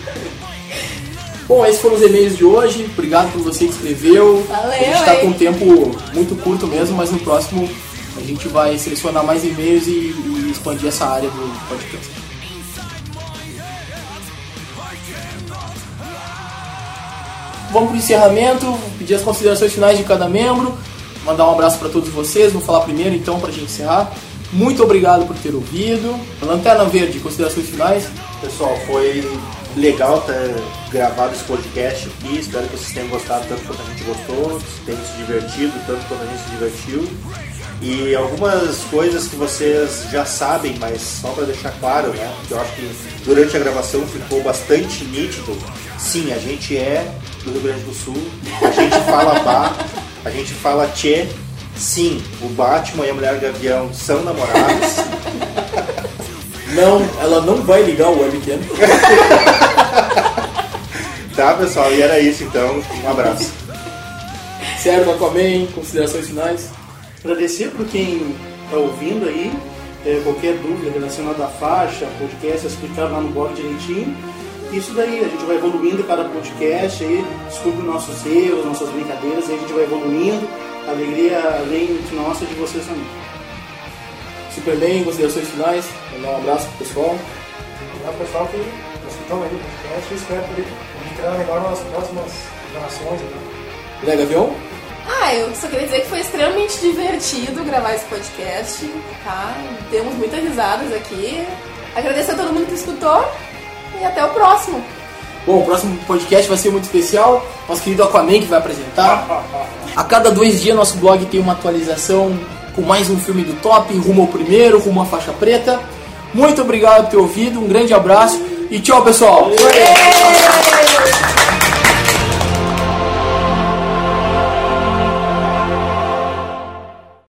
Bom, esses foram os e-mails de hoje. Obrigado por você que escreveu. Valeu, a gente está hein? com um tempo muito curto mesmo, mas no próximo a gente vai selecionar mais e-mails e, e expandir essa área do podcast. Vamos para o encerramento, pedir as considerações finais de cada membro, mandar um abraço para todos vocês. Vou falar primeiro então para a gente encerrar. Muito obrigado por ter ouvido. Lanterna Verde, considerações finais. Pessoal, foi legal ter gravado esse podcast aqui. Espero que vocês tenham gostado tanto quanto a gente gostou, tenham se divertido tanto quanto a gente se divertiu. E algumas coisas que vocês já sabem, mas só para deixar claro, né? Porque eu acho que durante a gravação ficou bastante nítido. Sim, a gente é do Rio Grande do Sul, a gente fala Bá, a gente fala Tchê. Sim, o Batman e a Mulher Gavião são namorados. Não, ela não vai ligar o webcam. Tá, pessoal, e era isso então. Um abraço. Sérgio Aquaman, considerações finais. Agradecer por quem está ouvindo aí. É, qualquer dúvida relacionada à faixa, podcast, explicar lá no blog direitinho. Isso daí, a gente vai evoluindo cada podcast aí, desculpe nossos erros, nossas brincadeiras, aí a gente vai evoluindo. A alegria além de nossa e de vocês também. Superman, considerações finais. Mandar um abraço pro pessoal. Obrigado, pessoal, que escutou aí o podcast e espero poder entrar melhor nas próximas gravações. Né? Mulher Gavião? Ah, eu só queria dizer que foi extremamente divertido gravar esse podcast, tá? Temos muitas risadas aqui. Agradecer a todo mundo que escutou e até o próximo. Bom, o próximo podcast vai ser muito especial. Nosso querido Aquaman que vai apresentar. A cada dois dias nosso blog tem uma atualização com mais um filme do top, rumo ao primeiro, rumo à faixa preta. Muito obrigado por ter ouvido, um grande abraço e tchau, pessoal! Ei!